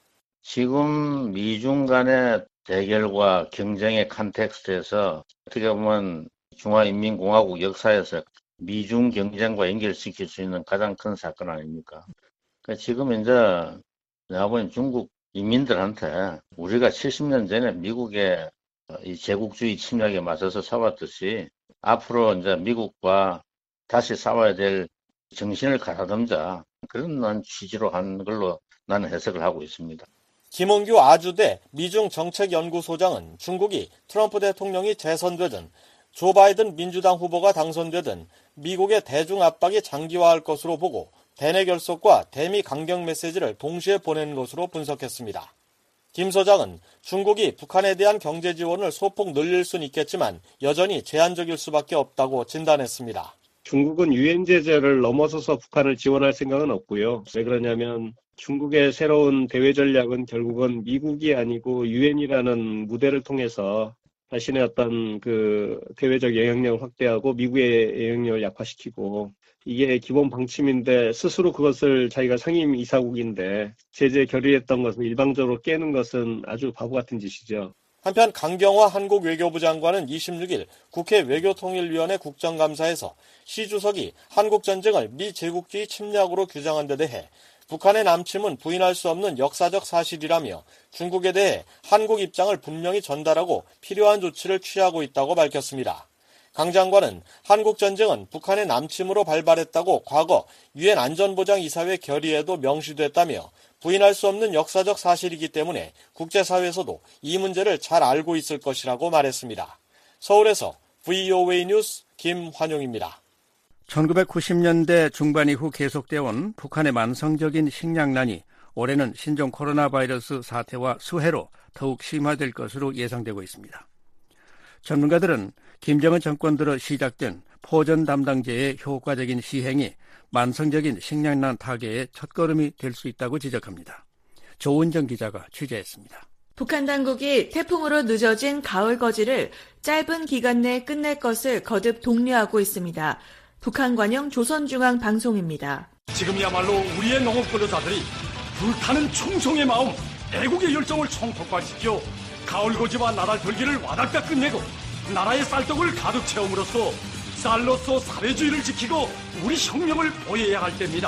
지금 미중 간의 대결과 경쟁의 컨텍스트에서 어떻게 보면 중화인민공화국 역사에서 미중 경쟁과 연결시킬 수 있는 가장 큰 사건 아닙니까? 그러니까 지금 이제 내가 보니 중국 인민들한테 우리가 70년 전에 미국의 이 제국주의 침략에 맞서서 싸웠듯이 앞으로 이제 미국과 다시 싸워야 될 정신을 가다듬자, 그런 취지로 한 걸로 나는 해석을 하고 있습니다. 김원규 아주대 미중정책연구소장은 중국이 트럼프 대통령이 재선되든 조 바이든 민주당 후보가 당선되든 미국의 대중 압박이 장기화할 것으로 보고 대내 결속과 대미 강경 메시지를 동시에 보내는 것으로 분석했습니다. 김 소장은 중국이 북한에 대한 경제 지원을 소폭 늘릴 수는 있겠지만 여전히 제한적일 수밖에 없다고 진단했습니다. 중국은 유엔 제재를 넘어서서 북한을 지원할 생각은 없고요. 왜 그러냐면 중국의 새로운 대외 전략은 결국은 미국이 아니고 유엔이라는 무대를 통해서 자신의 어떤 그 대외적 영향력을 확대하고 미국의 영향력을 약화시키고, 이게 기본 방침인데 스스로 그것을 자기가 상임 이사국인데 제재 결의했던 것을 일방적으로 깨는 것은 아주 바보 같은 짓이죠. 한편 강경화 한국 외교부 장관은 26일 국회 외교통일위원회 국정감사에서 시 주석이 한국전쟁을 미 제국주의 침략으로 규정한 데 대해 북한의 남침은 부인할 수 없는 역사적 사실이라며 중국에 대해 한국 입장을 분명히 전달하고 필요한 조치를 취하고 있다고 밝혔습니다. 강 장관은 한국 전쟁은 북한의 남침으로 발발했다고 과거 유엔 안전보장이사회 결의에도 명시됐다며 부인할 수 없는 역사적 사실이기 때문에 국제사회에서도 이 문제를 잘 알고 있을 것이라고 말했습니다. 서울에서 VOA 뉴스 김환용입니다. 1990년대 중반 이후 계속되어 온 북한의 만성적인 식량난이 올해는 신종 코로나 바이러스 사태와 수해로 더욱 심화될 것으로 예상되고 있습니다. 전문가들은 김정은 정권 들어 시작된 포전 담당제의 효과적인 시행이 만성적인 식량난 타개의 첫걸음이 될 수 있다고 지적합니다. 조은정 기자가 취재했습니다. 북한 당국이 태풍으로 늦어진 가을 거지를 짧은 기간 내에 끝낼 것을 거듭 독려하고 있습니다. 북한 관영 조선중앙방송입니다. 지금이야말로 우리의 농업 근로자들이 불타는 충성의 마음, 애국의 열정을 총폭발시켜 가을 고지와 나달 돌기를 와닿게 끝내고 나라의 쌀떡을 가득 채움으로써 쌀로서 사회주의를 지키고 우리 혁명을 보여야 할 때입니다.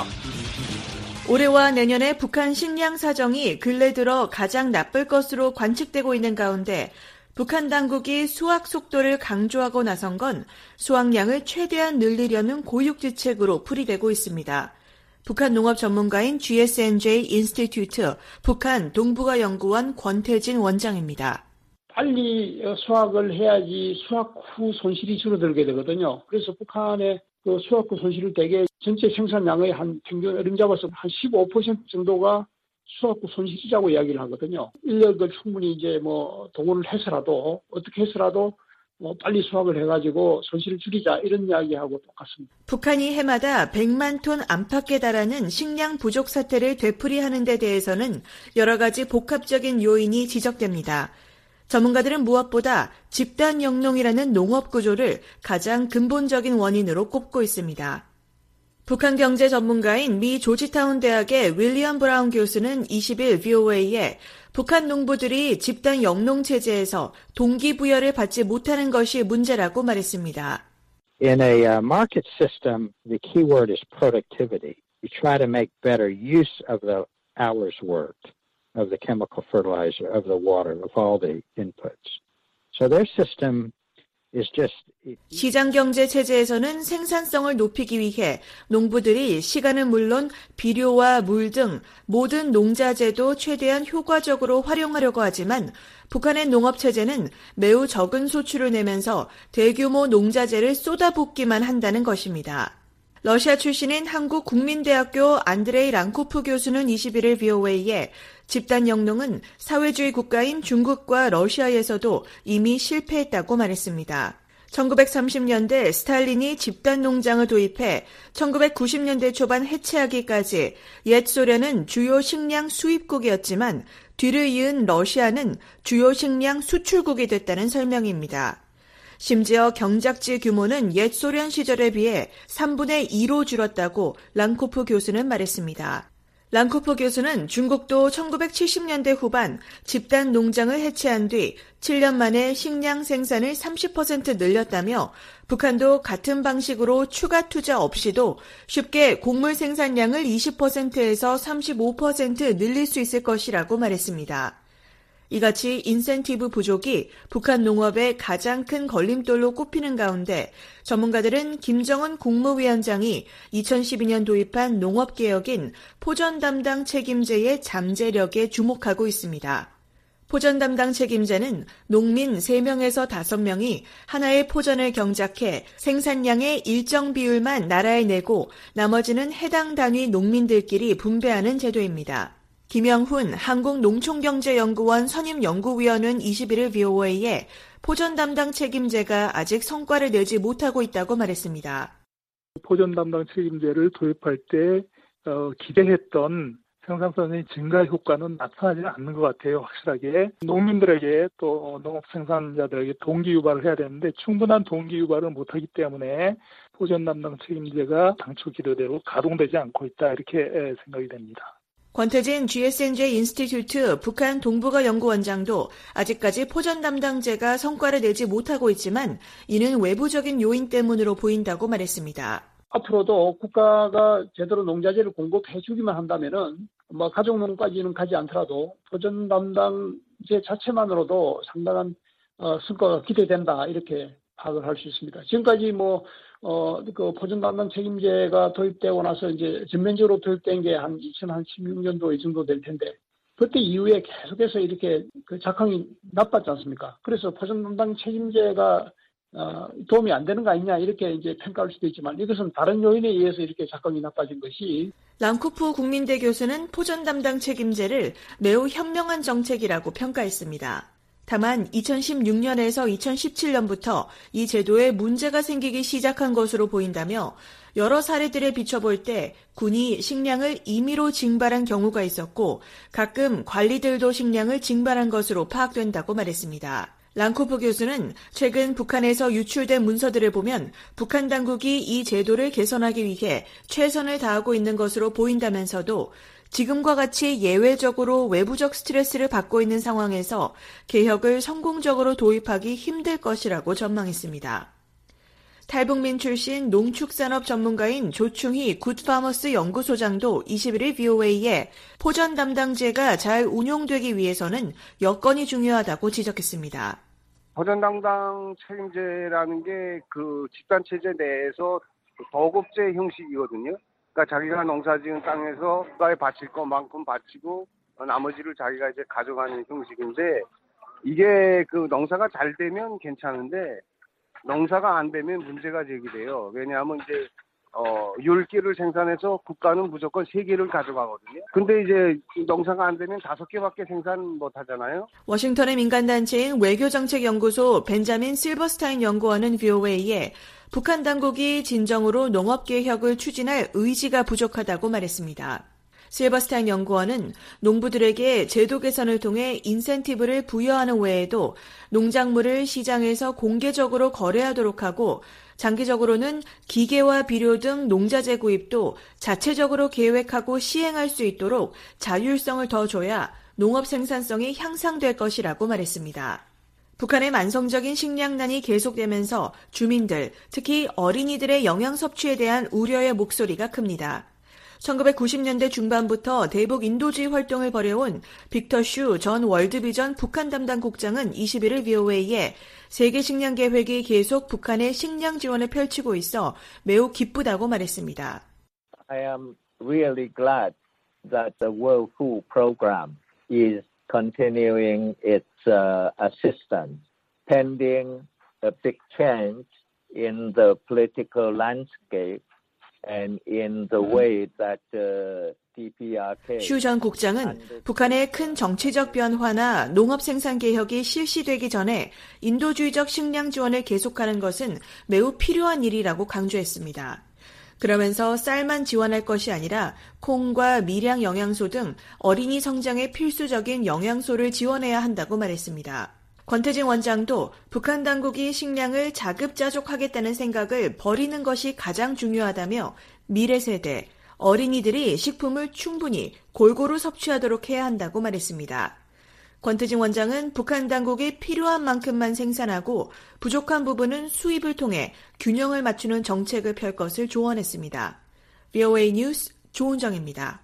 올해와 내년에 북한 식량 사정이 근래 들어 가장 나쁠 것으로 관측되고 있는 가운데 북한 당국이 수확 속도를 강조하고 나선 건 수확량을 최대한 늘리려는 고육지책으로 풀이되고 있습니다. 북한 농업 전문가인 GSNJ 인스티튜트 북한 동북아 연구원 권태진 원장입니다. 빨리 수확을 해야지 수확 후 손실이 줄어들게 되거든요. 그래서 북한의 그 수확 후 손실을 대개 전체 생산량의 한 평균 어림 잡아서 한 15% 정도가 수확 후 손실이라고 이야기를 하거든요. 인력을 충분히 이제 동원을 해서라도 어떻게 해서라도 빨리 수확을 해가지고 손실을 줄이자 이런 이야기하고 똑같습니다. 북한이 해마다 100만 톤 안팎에 달하는 식량 부족 사태를 되풀이하는 데 대해서는 여러 가지 복합적인 요인이 지적됩니다. 전문가들은 무엇보다 집단 영농이라는 농업 구조를 가장 근본적인 원인으로 꼽고 있습니다. 북한 경제 전문가인 미 조지타운 대학의 윌리엄 브라운 교수는 20일 VOA에 북한 농부들이 집단 영농 체제에서 동기부여를 받지 못하는 것이 문제라고 말했습니다. In a market system, the key word is productivity. You try to make better use of the hours worked, of the chemical fertilizer, of the water, of all the inputs. So their system is just... 시장경제 체제에서는 생산성을 높이기 위해 농부들이 시간은 물론 비료와 물 등 모든 농자재도 최대한 효과적으로 활용하려고 하지만 북한의 농업체제는 매우 적은 소출을 내면서 대규모 농자재를 쏟아붓기만 한다는 것입니다. 러시아 출신인 한국국민대학교 안드레이 랑코프 교수는 21일 VOA에 집단 영농은 사회주의 국가인 중국과 러시아에서도 이미 실패했다고 말했습니다. 1930년대 스탈린이 집단 농장을 도입해 1990년대 초반 해체하기까지 옛 소련은 주요 식량 수입국이었지만 뒤를 이은 러시아는 주요 식량 수출국이 됐다는 설명입니다. 심지어 경작지 규모는 옛 소련 시절에 비해 3분의 2로 줄었다고 랑코프 교수는 말했습니다. 랑코프 교수는 중국도 1970년대 후반 집단 농장을 해체한 뒤 7년 만에 식량 생산을 30% 늘렸다며 북한도 같은 방식으로 추가 투자 없이도 쉽게 곡물 생산량을 20%에서 35% 늘릴 수 있을 것이라고 말했습니다. 이같이 인센티브 부족이 북한 농업의 가장 큰 걸림돌로 꼽히는 가운데 전문가들은 김정은 국무위원장이 2012년 도입한 농업개혁인 포전 담당 책임제의 잠재력에 주목하고 있습니다. 포전 담당 책임제는 농민 3명에서 5명이 하나의 포전을 경작해 생산량의 일정 비율만 나라에 내고 나머지는 해당 단위 농민들끼리 분배하는 제도입니다. 김영훈 한국농촌경제연구원 선임연구위원은 21일 VOA에 포전 담당 책임제가 아직 성과를 내지 못하고 있다고 말했습니다. 포전 담당 책임제를 도입할 때 기대했던 생산성의 증가 효과는 나타나지 않는 것 같아요. 확실하게 농민들에게 또 농업 생산자들에게 동기 유발을 해야 되는데 충분한 동기 유발을 못하기 때문에 포전 담당 책임제가 당초 기대대로 가동되지 않고 있다 이렇게 생각이 됩니다. 권태진 GSNJ 인스티튜트 북한 동북아 연구원장도 아직까지 포전 담당제가 성과를 내지 못하고 있지만 이는 외부적인 요인 때문으로 보인다고 말했습니다. 앞으로도 국가가 제대로 농자재를 공급해 주기만 한다면은 가족농까지는 가지 않더라도 포전 담당제 자체만으로도 상당한 성과가 기대된다 이렇게 파악을 할 수 있습니다. 지금까지 그 포전 담당 책임제가 도입되고 나서 이제 전면적으로 도입된 게 한 2016년도 이 정도 될 텐데, 그때 이후에 계속해서 이렇게 그 작황이 나빴지 않습니까? 그래서 포전 담당 책임제가 도움이 안 되는 거 아니냐 이렇게 이제 평가할 수도 있지만, 이것은 다른 요인에 의해서 이렇게 작황이 나빠진 것이. 랑쿠프 국민대 교수는 포전 담당 책임제를 매우 현명한 정책이라고 평가했습니다. 다만 2016년에서 2017년부터 이 제도에 문제가 생기기 시작한 것으로 보인다며, 여러 사례들에 비춰볼 때 군이 식량을 임의로 징발한 경우가 있었고 가끔 관리들도 식량을 징발한 것으로 파악된다고 말했습니다. 랑쿠프 교수는 최근 북한에서 유출된 문서들을 보면 북한 당국이 이 제도를 개선하기 위해 최선을 다하고 있는 것으로 보인다면서도, 지금과 같이 예외적으로 외부적 스트레스를 받고 있는 상황에서 개혁을 성공적으로 도입하기 힘들 것이라고 전망했습니다. 탈북민 출신 농축산업 전문가인 조충희 굿파머스 연구소장도 21일 VOA에 포전 담당제가 잘 운용되기 위해서는 여건이 중요하다고 지적했습니다. 포전 담당 책임제라는 게 그 집단체제 내에서 도급제 형식이거든요. 그러니까 자기가 농사지은 땅에서 국가에 바칠 것만큼 바치고 나머지를 자기가 이제 가져가는 형식인데, 이게 그 농사가 잘 되면 괜찮은데 농사가 안 되면 문제가 제기돼요. 왜냐하면 이제 10개를 생산해서 국가는 무조건 3개를 가져가거든요. 근데 이제 농사가 안 되면 5개밖에 생산 못 하잖아요. 워싱턴의 민간단체인 외교정책연구소 벤자민 실버스타인 연구원은 VOA에 북한 당국이 진정으로 농업개혁을 추진할 의지가 부족하다고 말했습니다. 실버스타인 연구원은 농부들에게 제도 개선을 통해 인센티브를 부여하는 외에도 농작물을 시장에서 공개적으로 거래하도록 하고, 장기적으로는 기계와 비료 등 농자재 구입도 자체적으로 계획하고 시행할 수 있도록 자율성을 더 줘야 농업 생산성이 향상될 것이라고 말했습니다. 북한의 만성적인 식량난이 계속되면서 주민들, 특히 어린이들의 영양 섭취에 대한 우려의 목소리가 큽니다. 1990년대 중반부터 대북 인도주의 활동을 벌여온 빅터 슈 전 월드비전 북한 담당 국장은 21일 VOA에 세계 식량 계획이 계속 북한의 식량 지원을 펼치고 있어 매우 기쁘다고 말했습니다. I am really glad that the World Food Program is continuing its assistance pending a big change in the political landscape. And in the way that DPRK. 슈 전 국장은 북한의 큰 정치적 변화나 농업 생산 개혁이 실시되기 전에 인도주의적 식량 지원을 계속하는 것은 매우 필요한 일이라고 강조했습니다. 그러면서 쌀만 지원할 것이 아니라 콩과 미량 영양소 등 어린이 성장에 필수적인 영양소를 지원해야 한다고 말했습니다. 권태진 원장도 북한 당국이 식량을 자급자족하겠다는 생각을 버리는 것이 가장 중요하다며, 미래 세대, 어린이들이 식품을 충분히 골고루 섭취하도록 해야 한다고 말했습니다. 권태진 원장은 북한 당국이 필요한 만큼만 생산하고 부족한 부분은 수입을 통해 균형을 맞추는 정책을 펼 것을 조언했습니다. VOA 뉴스 조은정입니다.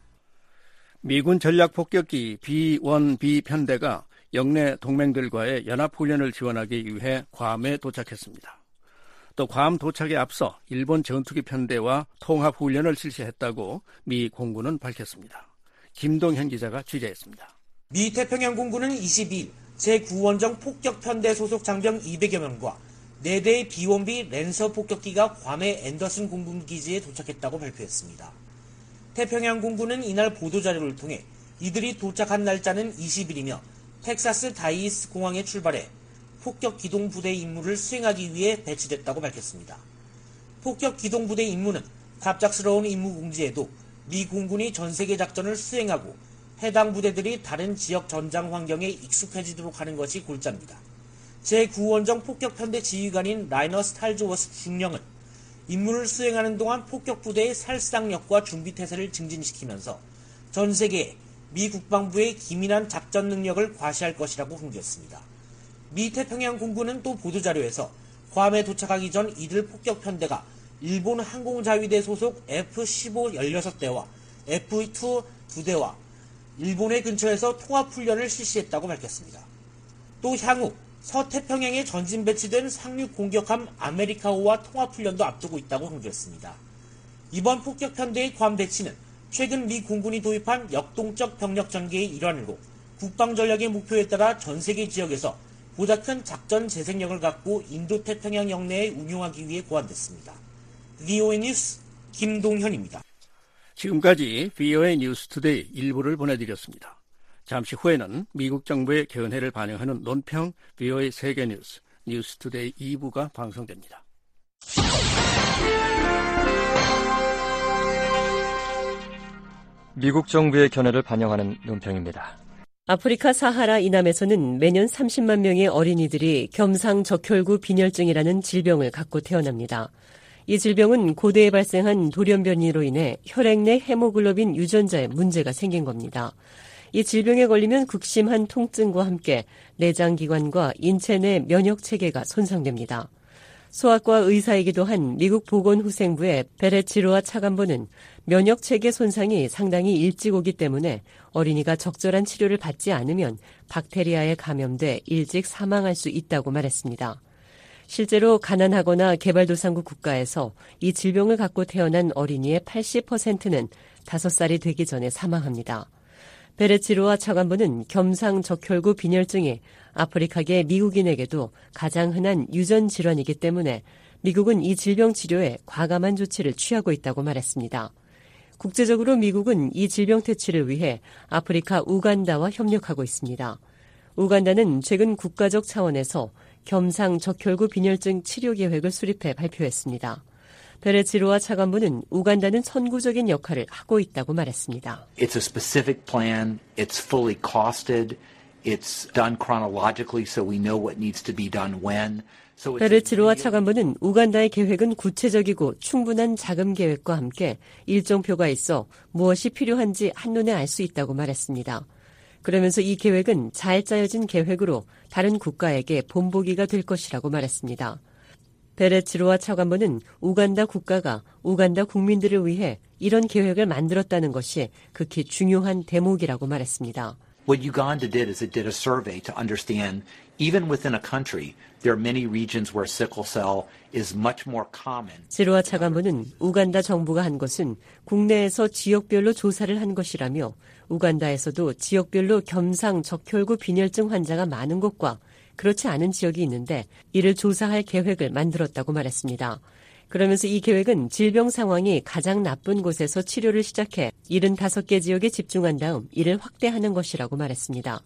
미군 전략폭격기 B-1B 편대가 영내 동맹들과의 연합훈련을 지원하기 위해 괌에 도착했습니다. 또 괌 도착에 앞서 일본 전투기 편대와 통합훈련을 실시했다고 미 공군은 밝혔습니다. 김동현 기자가 취재했습니다. 미 태평양 공군은 22일 제9원정 폭격편대 소속 장병 200여 명과 4대의 B-1B 랜서 폭격기가 괌의 앤더슨 공군기지에 도착했다고 발표했습니다. 태평양 공군은 이날 보도자료를 통해 이들이 도착한 날짜는 20일이며 텍사스 다이스 공항에 출발해 폭격 기동 부대 임무를 수행하기 위해 배치됐다고 밝혔습니다. 폭격 기동 부대 임무는 갑작스러운 임무 공지에도 미 공군이 전세계 작전을 수행하고 해당 부대들이 다른 지역 전장 환경에 익숙해지도록 하는 것이 골자입니다. 제9원정 폭격편대 지휘관인 라이너스 탈즈워스 중령은 임무를 수행하는 동안 폭격부대의 살상력과 준비태세를 증진시키면서 전세계에 미 국방부의 기민한 작전 능력을 과시할 것이라고 흥겼습니다. 미 태평양 공군은 또 보도자료에서 괌에 도착하기 전 이들 폭격편대가 일본 항공자위대 소속 F-15 16대와 F-2 2대와 일본의 근처에서 통합훈련을 실시했다고 밝혔습니다. 또 향후 서태평양에 전진 배치된 상륙 공격함 아메리카호와 통합훈련도 앞두고 있다고 강조했습니다. 이번 폭격 편대의 괌 배치는 최근 미 공군이 도입한 역동적 병력 전개의 일환으로 국방전략의 목표에 따라 전 세계 지역에서 보다 큰 작전 재생력을 갖고 인도태평양 영내에 운용하기 위해 고안됐습니다. VOA 뉴스 김동현입니다. 지금까지 VOA 뉴스투데이 일부를 보내드렸습니다. 잠시 후에는 미국 정부의 견해를 반영하는 논평 VOA 세계뉴스 뉴스투데이 2부가 방송됩니다. 미국 정부의 견해를 반영하는 논평입니다. 아프리카 사하라 이남에서는 매년 30만 명의 어린이들이 겸상적혈구 빈혈증이라는 질병을 갖고 태어납니다. 이 질병은 고대에 발생한 돌연변이로 인해 혈액 내 헤모글로빈 유전자에 문제가 생긴 겁니다. 이 질병에 걸리면 극심한 통증과 함께 내장기관과 인체 내 면역체계가 손상됩니다. 소아과 의사이기도 한 미국 보건후생부의 베레치로아 차관보는 면역체계 손상이 상당히 일찍 오기 때문에 어린이가 적절한 치료를 받지 않으면 박테리아에 감염돼 일찍 사망할 수 있다고 말했습니다. 실제로 가난하거나 개발도상국 국가에서 이 질병을 갖고 태어난 어린이의 80%는 5살이 되기 전에 사망합니다. 베레치로아 차관보는 겸상적혈구 빈혈증이 아프리카계 미국인에게도 가장 흔한 유전 질환이기 때문에 미국은 이 질병 치료에 과감한 조치를 취하고 있다고 말했습니다. 국제적으로 미국은 이 질병 퇴치를 위해 아프리카 우간다와 협력하고 있습니다. 우간다는 최근 국가적 차원에서 겸상적혈구 빈혈증 치료 계획을 수립해 발표했습니다. 베레치로아 차관보는 우간다는 선구적인 역할을 하고 있다고 말했습니다. It's a specific plan. It's fully costed. It's done chronologically so we know what needs to be done when. 베레치로아 차관보는 우간다의 계획은 구체적이고 충분한 자금 계획과 함께 일정표가 있어 무엇이 필요한지 한눈에 알 수 있다고 말했습니다. 그러면서 이 계획은 잘 짜여진 계획으로 다른 국가에게 본보기가 될 것이라고 말했습니다. 베레치로아 차관보는 우간다 국가가 우간다 국민들을 위해 이런 계획을 만들었다는 것이 극히 중요한 대목이라고 말했습니다. What Uganda did is it did a survey to understand even within a country there are many regions where sickle cell is much more common. 지로아 차관보는 우간다 정부가 한 것은 국내에서 지역별로 조사를 한 것이라며 우간다에서도 지역별로 겸상적혈구 빈혈증 환자가 많은 곳과 그렇지 않은 지역이 있는데 이를 조사할 계획을 만들었다고 말했습니다. 그러면서 이 계획은 질병 상황이 가장 나쁜 곳에서 치료를 시작해 75개 지역에 집중한 다음 이를 확대하는 것이라고 말했습니다.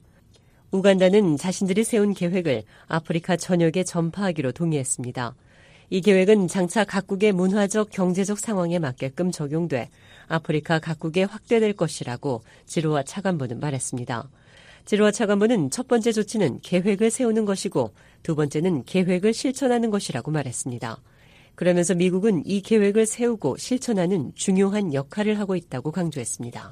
우간다는 자신들이 세운 계획을 아프리카 전역에 전파하기로 동의했습니다. 이 계획은 장차 각국의 문화적, 경제적 상황에 맞게끔 적용돼 아프리카 각국에 확대될 것이라고 지로아 차관보는 말했습니다. 지로아 차관보는 첫 번째 조치는 계획을 세우는 것이고 두 번째는 계획을 실천하는 것이라고 말했습니다. 그러면서 미국은 이 계획을 세우고 실천하는 중요한 역할을 하고 있다고 강조했습니다.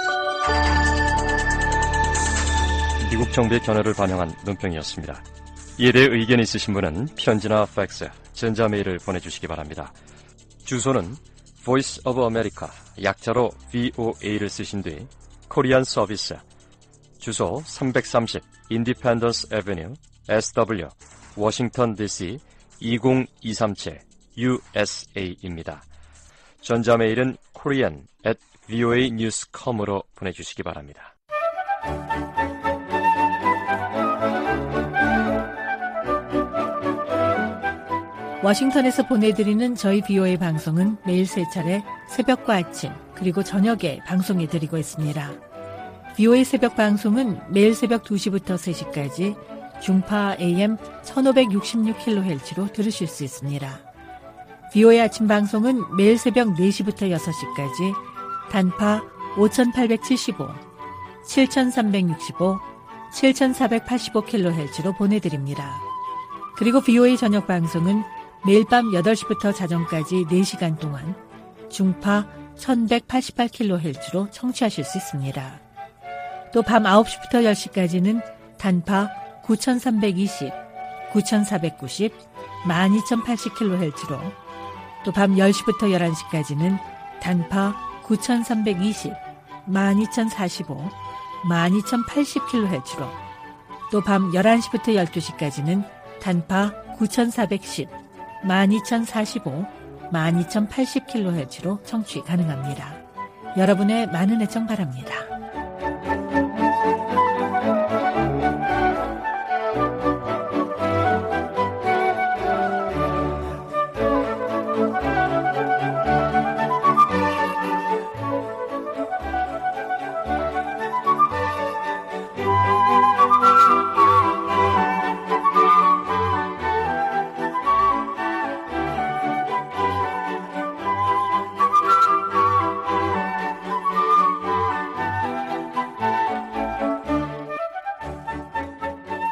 미국 정부의 견해를 반영한 논평이었습니다. 이에 대해 의견이 있으신 분은 편지나 팩스, 전자메일을 보내주시기 바랍니다. 주소는 Voice of America, 약자로 VOA를 쓰신 뒤 코리안 서비스, 주소 330 Independence Avenue, SW, 워싱턴 DC 20237 USA입니다. 전자메일은 korean@voanews.com으로 보내주시기 바랍니다. 워싱턴에서 보내드리는 저희 VOA 방송은 매일 3차례 새벽과 아침 그리고 저녁에 방송해드리고 있습니다. VOA 새벽 방송은 매일 새벽 2시부터 3시까지 중파 AM 1566kHz로 들으실 수 있습니다. VOA 아침 방송은 매일 새벽 4시부터 6시까지 단파 5875, 7365, 7485kHz로 보내드립니다. 그리고 VOA 저녁 방송은 매일 밤 8시부터 자정까지 4시간 동안 중파 1188kHz로 청취하실 수 있습니다. 또 밤 9시부터 10시까지는 단파 9320, 9490, 12080kHz로 또 밤 10시부터 11시까지는 단파 9320, 12045, 12080kHz로 또 밤 11시부터 12시까지는 단파 9410, 12045, 12080kHz로 청취 가능합니다. 여러분의 많은 애청 바랍니다.